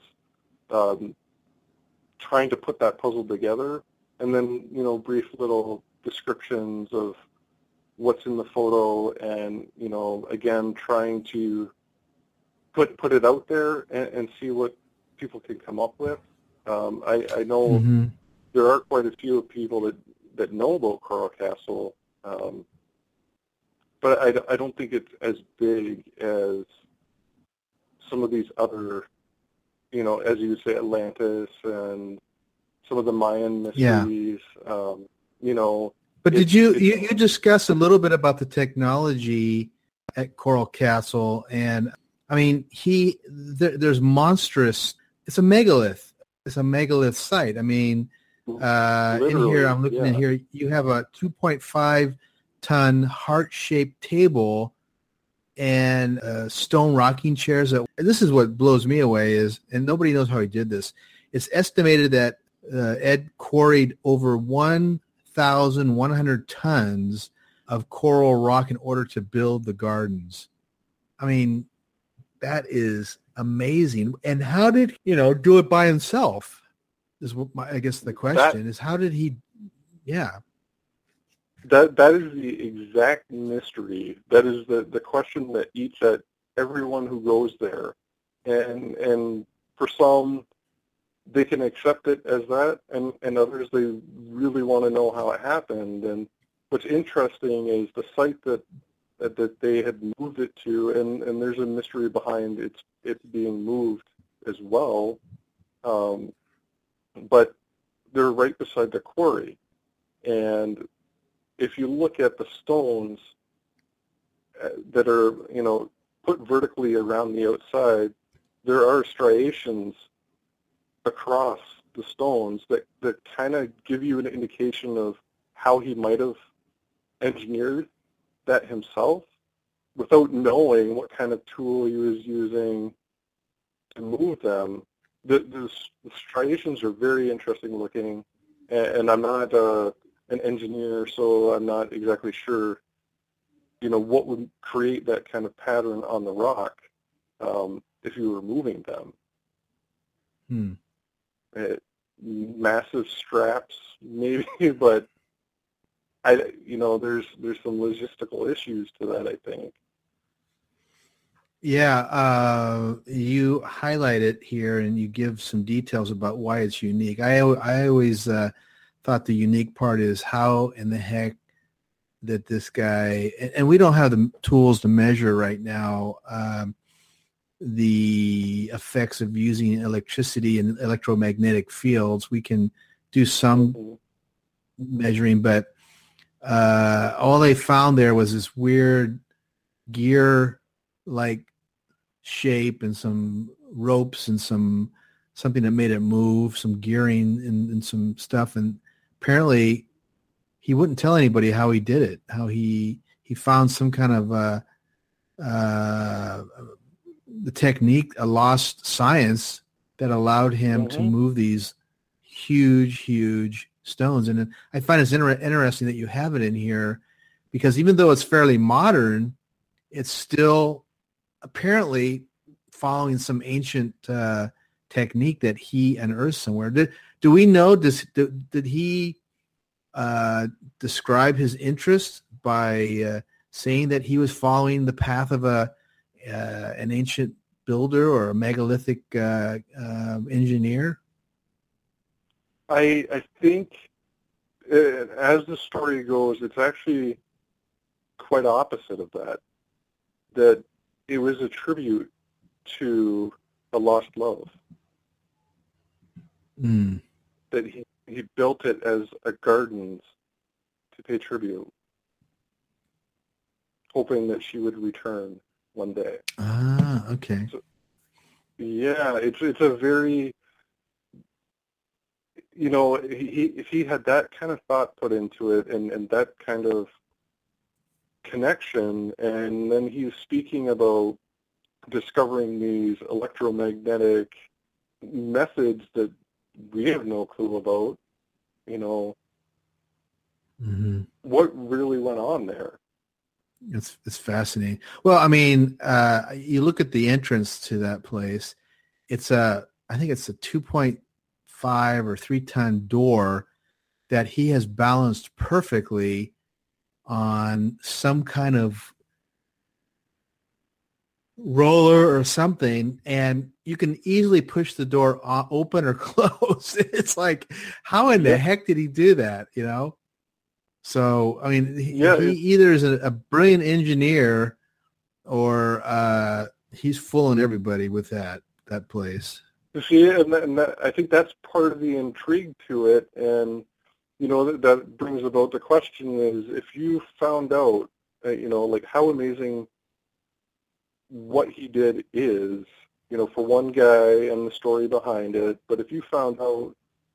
E: trying to put that puzzle together, and then, brief little descriptions of what's in the photo, and, again, trying to put it out there and see what people can come up with. I know
B: Mm-hmm.
E: there are quite a few people that know about Coral Castle, but I don't think it's as big as some of these other, as you would say, Atlantis and some of the Mayan mysteries.
B: Yeah. But did you discuss a little bit about the technology at Coral Castle? And I mean, there's monstrous. It's a megalith. It's a megalith site. I mean, in here, I'm looking at here. You have a 2.5 ton heart-shaped table and stone rocking chairs. This is what blows me away and nobody knows how he did this. It's estimated that Ed quarried over 1,100 tons of coral rock in order to build the gardens. I mean, that is amazing. And how did do it by himself? Is I guess the question is, how did he? Yeah.
E: That is the exact mystery. That is the question that eats at everyone who goes there, and for some, they can accept it as that, and others, they really want to know how it happened. And what's interesting is the site that they had moved it to, and there's a mystery behind it being moved as well. But they're right beside the quarry, and if you look at the stones that are, put vertically around the outside, there are striations across the stones that kind of give you an indication of how he might have engineered that himself without knowing what kind of tool he was using to move them. The striations are very interesting looking, and I'm not an engineer, so I'm not exactly sure, what would create that kind of pattern on the rock if you were moving them. Massive straps, maybe, but there's some logistical issues to that, I think.
B: Yeah, you highlight it here, and you give some details about why it's unique. I always thought the unique part is how in the heck that this guy, and we don't have the tools to measure right now the effects of using electricity and electromagnetic fields. We can do some measuring, but all they found there was this weird gear like shape and some ropes and something that made it move, some gearing and some stuff. And apparently he wouldn't tell anybody how he did it, how he found some kind of the technique, a lost science that allowed him to move these huge stones. And I find it's interesting that you have it in here, because even though it's fairly modern, it's still apparently following some ancient technique that he unearthed somewhere. Do we know, did he describe his interest by saying that he was following the path of an ancient builder or a megalithic engineer?
E: I think, as the story goes, it's actually quite opposite of that. That it was a tribute to a lost love.
B: Mm.
E: That he built it as a garden to pay tribute, hoping that she would return one day.
B: Ah, okay.
E: So, yeah, it's a very, if he had that kind of thought put into it and that kind of connection, and then he's speaking about discovering these electromagnetic methods that we have no clue about, what really went on there.
B: It's fascinating. Well, I mean, you look at the entrance to that place. I think it's a 2.5 or 3 ton door that he has balanced perfectly on some kind of roller or something, and you can easily push the door open or close. It's like, how in the heck did he do that? So, I mean, he either is a brilliant engineer or he's fooling everybody with that place.
E: See, and I think that's part of the intrigue to it. And, that brings about the question is, if you found out, like how amazing what he did is, for one guy and the story behind it, but if you found out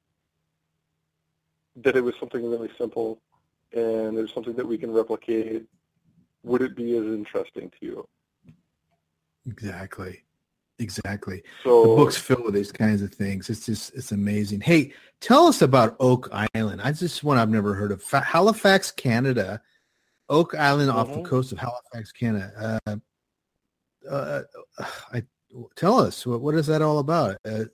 E: that it was something really simple and there's something that we can replicate, would it be as interesting to you?
B: Exactly.
E: So
B: the book's filled with these kinds of things. It's amazing. Hey, tell us about Oak Island. It's just one I've never heard of. Halifax, Canada. Oak Island off the coast of Halifax, Canada. Tell us, what is that all about?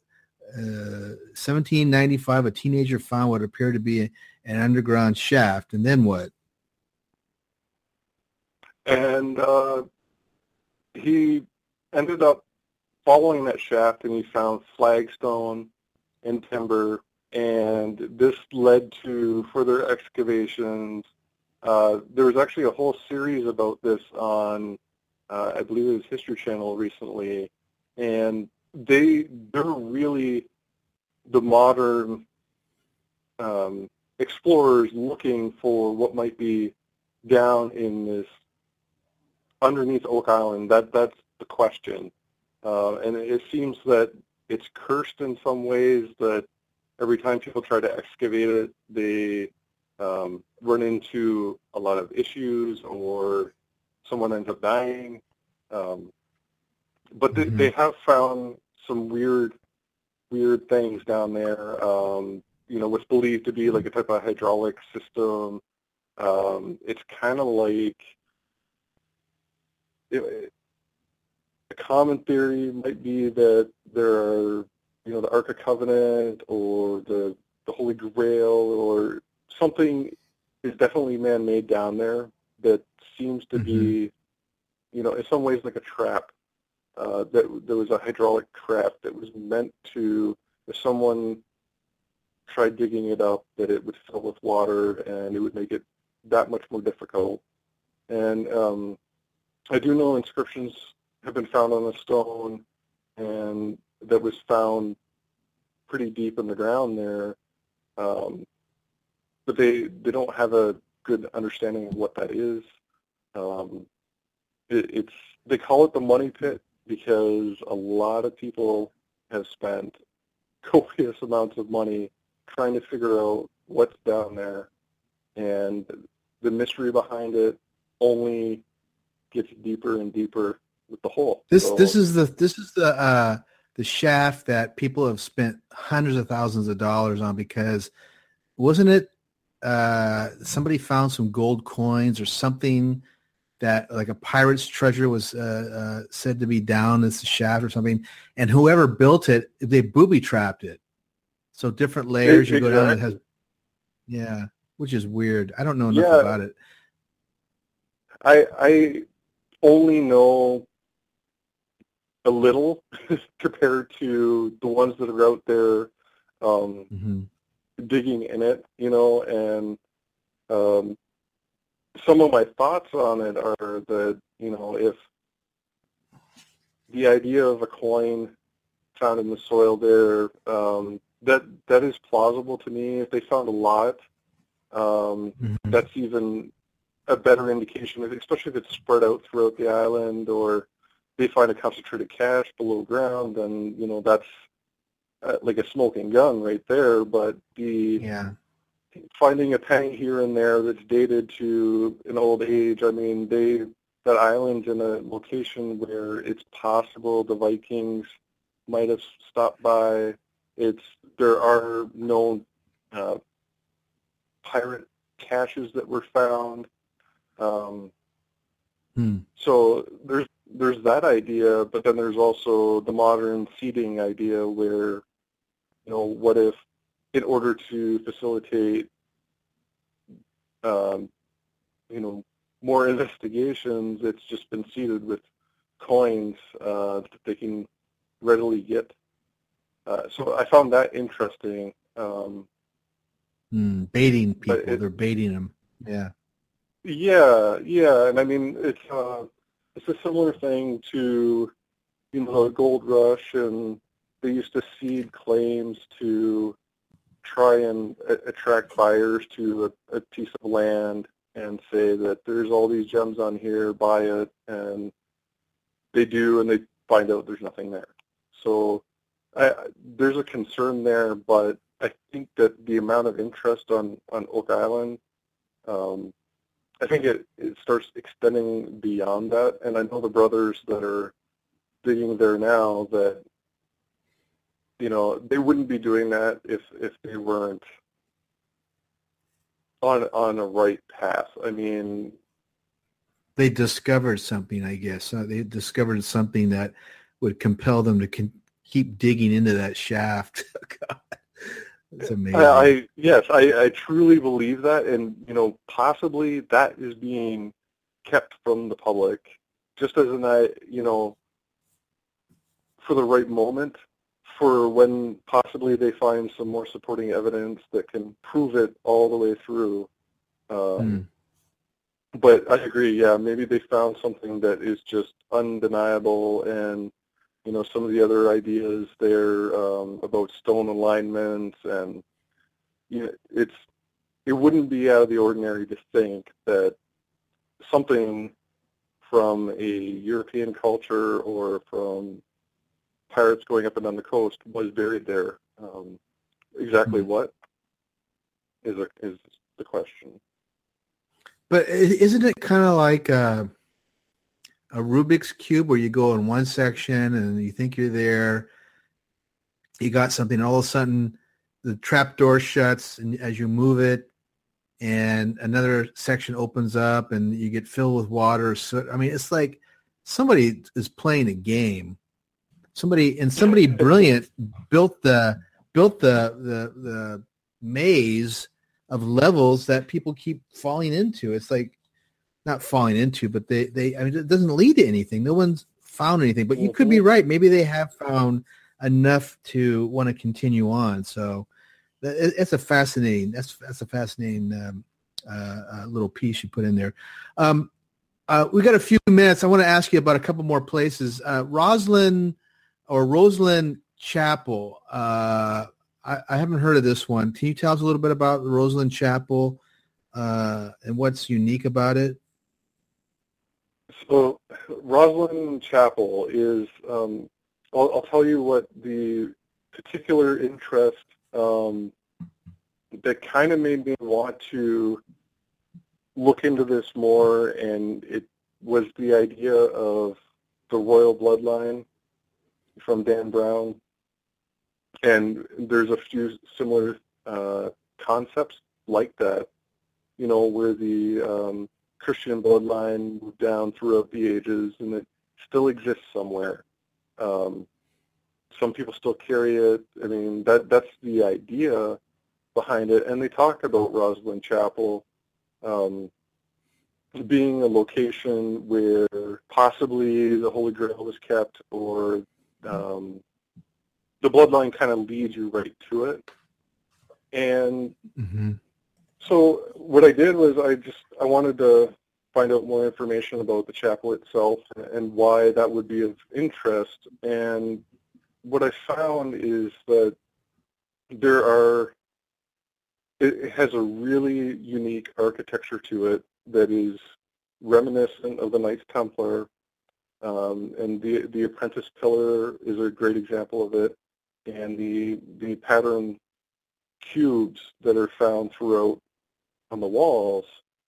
B: 1795, a teenager found what appeared to be an underground shaft, and then what?
E: And he ended up following that shaft, and he found flagstone and timber, and this led to further excavations. There was actually a whole series about this on, I believe it was History Channel recently, and they're really the modern explorers looking for what might be down in this underneath Oak Island. That's the question. And it seems that it's cursed in some ways, that every time people try to excavate it, they run into a lot of issues or someone ends up dying. But they have found some weird things down there, what's believed to be like a type of hydraulic system. It's kind of like, a common theory might be that there are, the Ark of Covenant or the Holy Grail or something is definitely man-made down there that seems to be, in some ways like a trap. That there was a hydraulic craft that was meant to, if someone tried digging it up, that it would fill with water and it would make it that much more difficult. And I do know inscriptions have been found on the stone, and that was found pretty deep in the ground there. But they don't have a good understanding of what that is. They call it the money pit because a lot of people have spent copious amounts of money trying to figure out what's down there, and the mystery behind it only gets deeper and deeper with the hole.
B: This is the shaft that people have spent hundreds of thousands of dollars on, because wasn't it somebody found some gold coins or something that like a pirate's treasure was said to be down this shaft or something, and whoever built it, they booby trapped it. So different layers you go down, it has, yeah, which is weird. I don't know enough about it.
E: I only know a little compared to the ones that are out there digging in it, and some of my thoughts on it are that, if the idea of a coin found in the soil there, that is plausible to me. If they found a lot, that's even a better indication, especially if it's spread out throughout the island, or they find a concentrated cache below ground, then, that's like a smoking gun right there. But finding a penny here and there that's dated to an old age, I mean, that island's in a location where it's possible the Vikings might have stopped by. There are known pirate caches that were found. So there's that idea, but then there's also the modern seeding idea where, what if in order to facilitate, more investigations, it's just been seeded with coins that they can readily get. So I found that interesting.
B: Baiting people, they're baiting them. Yeah.
E: Yeah, and I mean it's a similar thing to the gold rush, and they used to seed claims to try and attract buyers to a piece of land and say that there's all these gems on here, buy it, and they do, and they find out there's nothing there. So there's a concern there, but I think that the amount of interest on Oak Island, I think it starts extending beyond that. And I know the brothers that are digging there now that, they wouldn't be doing that if they weren't on a right path. I mean,
B: they discovered something, I guess. They discovered something that would compel them to keep digging into that shaft. God, it's amazing.
E: I truly believe that, and possibly that is being kept from the public, just as for the right moment, for when possibly they find some more supporting evidence that can prove it all the way through. But I agree, maybe they found something that is just undeniable, and some of the other ideas there about stone alignments, and it wouldn't be out of the ordinary to think that something from a European culture or from pirates going up and down the coast was buried there. Exactly what is the question.
B: But isn't it kind of like a Rubik's Cube where you go in one section and you think you're there, you got something, all of a sudden the trap door shuts, and as you move it, and another section opens up and you get filled with water. So, I mean, it's like somebody is playing a game. Somebody brilliant built the maze of levels that people keep falling into. It's like, not falling into, but I mean, it doesn't lead to anything. No one's found anything, but you could be right. Maybe they have found enough to want to continue on. So it's a fascinating, that's a fascinating little piece you put in there. We got a few minutes. I want to ask you about a couple more places. Roseland Chapel. I haven't heard of this one. Can you tell us a little bit about the Roseland Chapel? and what's unique about it?
E: So Roslyn Chapel is, I'll tell you what the particular interest that kind of made me want to look into this more, and it was the idea of the royal bloodline from Dan Brown. And there's a few similar concepts like that, you know, where the Christian bloodline moved down throughout the ages, and it still exists somewhere. Some people still carry it. I mean, that's the idea behind it. And they talk about Roslyn Chapel being a location where possibly the Holy Grail was kept, or the bloodline kind of leads you right to it. And so what I did was I wanted to find out more information about the chapel itself and why that would be of interest. And what I found is that it has a really unique architecture to it that is reminiscent of the Knights Templar, and the apprentice pillar is a great example of it, and the pattern cubes that are found throughout on the walls,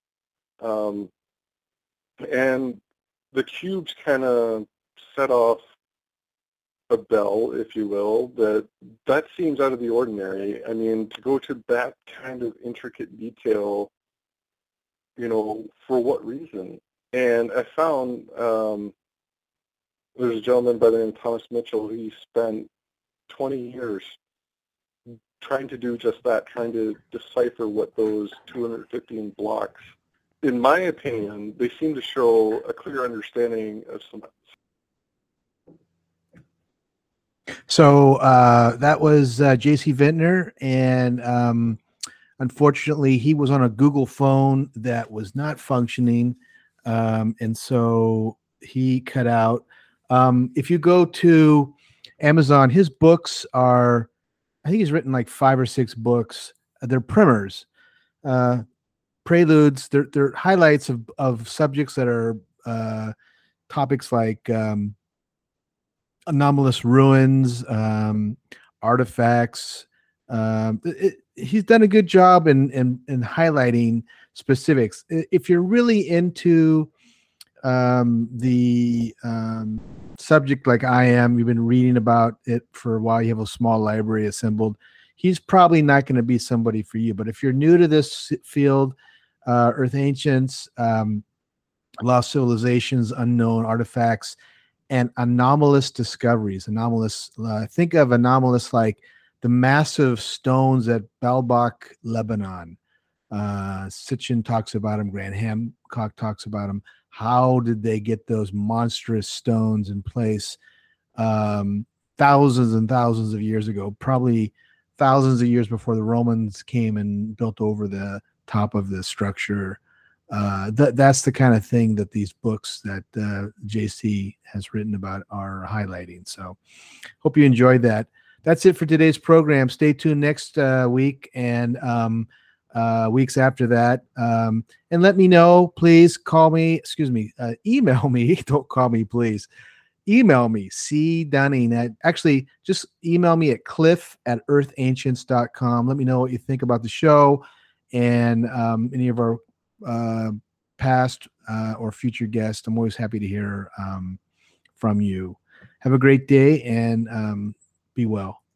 E: and the cubes kind of set off a bell, if you will, that seems out of the ordinary. I mean, to go to that kind of intricate detail, you know, for what reason? And I found there's a gentleman by the name of Thomas Mitchell. He spent 20 years trying to do just that, trying to decipher what those 215 blocks, in my opinion, they seem to show a clear understanding of some.
B: So that was J.C. Vintner, and unfortunately, he was on a Google phone that was not functioning, and so he cut out. If you go to Amazon, his books are, I think he's written like 5 or 6 books. They're primers, preludes. They're highlights of subjects that are topics like anomalous ruins, artifacts. He's done a good job in highlighting specifics. If you're really into the subject like I am, you've been reading about it for a while, you have a small library assembled, he's probably not going to be somebody for you. But if you're new to this field, Earth Ancients, Lost Civilizations, Unknown Artifacts, and anomalous discoveries. Think of anomalous like the massive stones at Baalbek, Lebanon. Sitchin talks about them. Grant Hancock talks about them. How did they get those monstrous stones in place thousands and thousands of years ago, probably thousands of years before the Romans came and built over the top of the structure? That's the kind of thing that these books that JC has written about are highlighting. So hope you enjoyed that. That's it for today's program. Stay tuned next week and weeks after that. And let me know, please email me. Don't call me, please. Email me, cdunning actually just email me at cliff@earthancients.com. Let me know what you think about the show and any of our past or future guests. I'm always happy to hear from you. Have a great day and be well.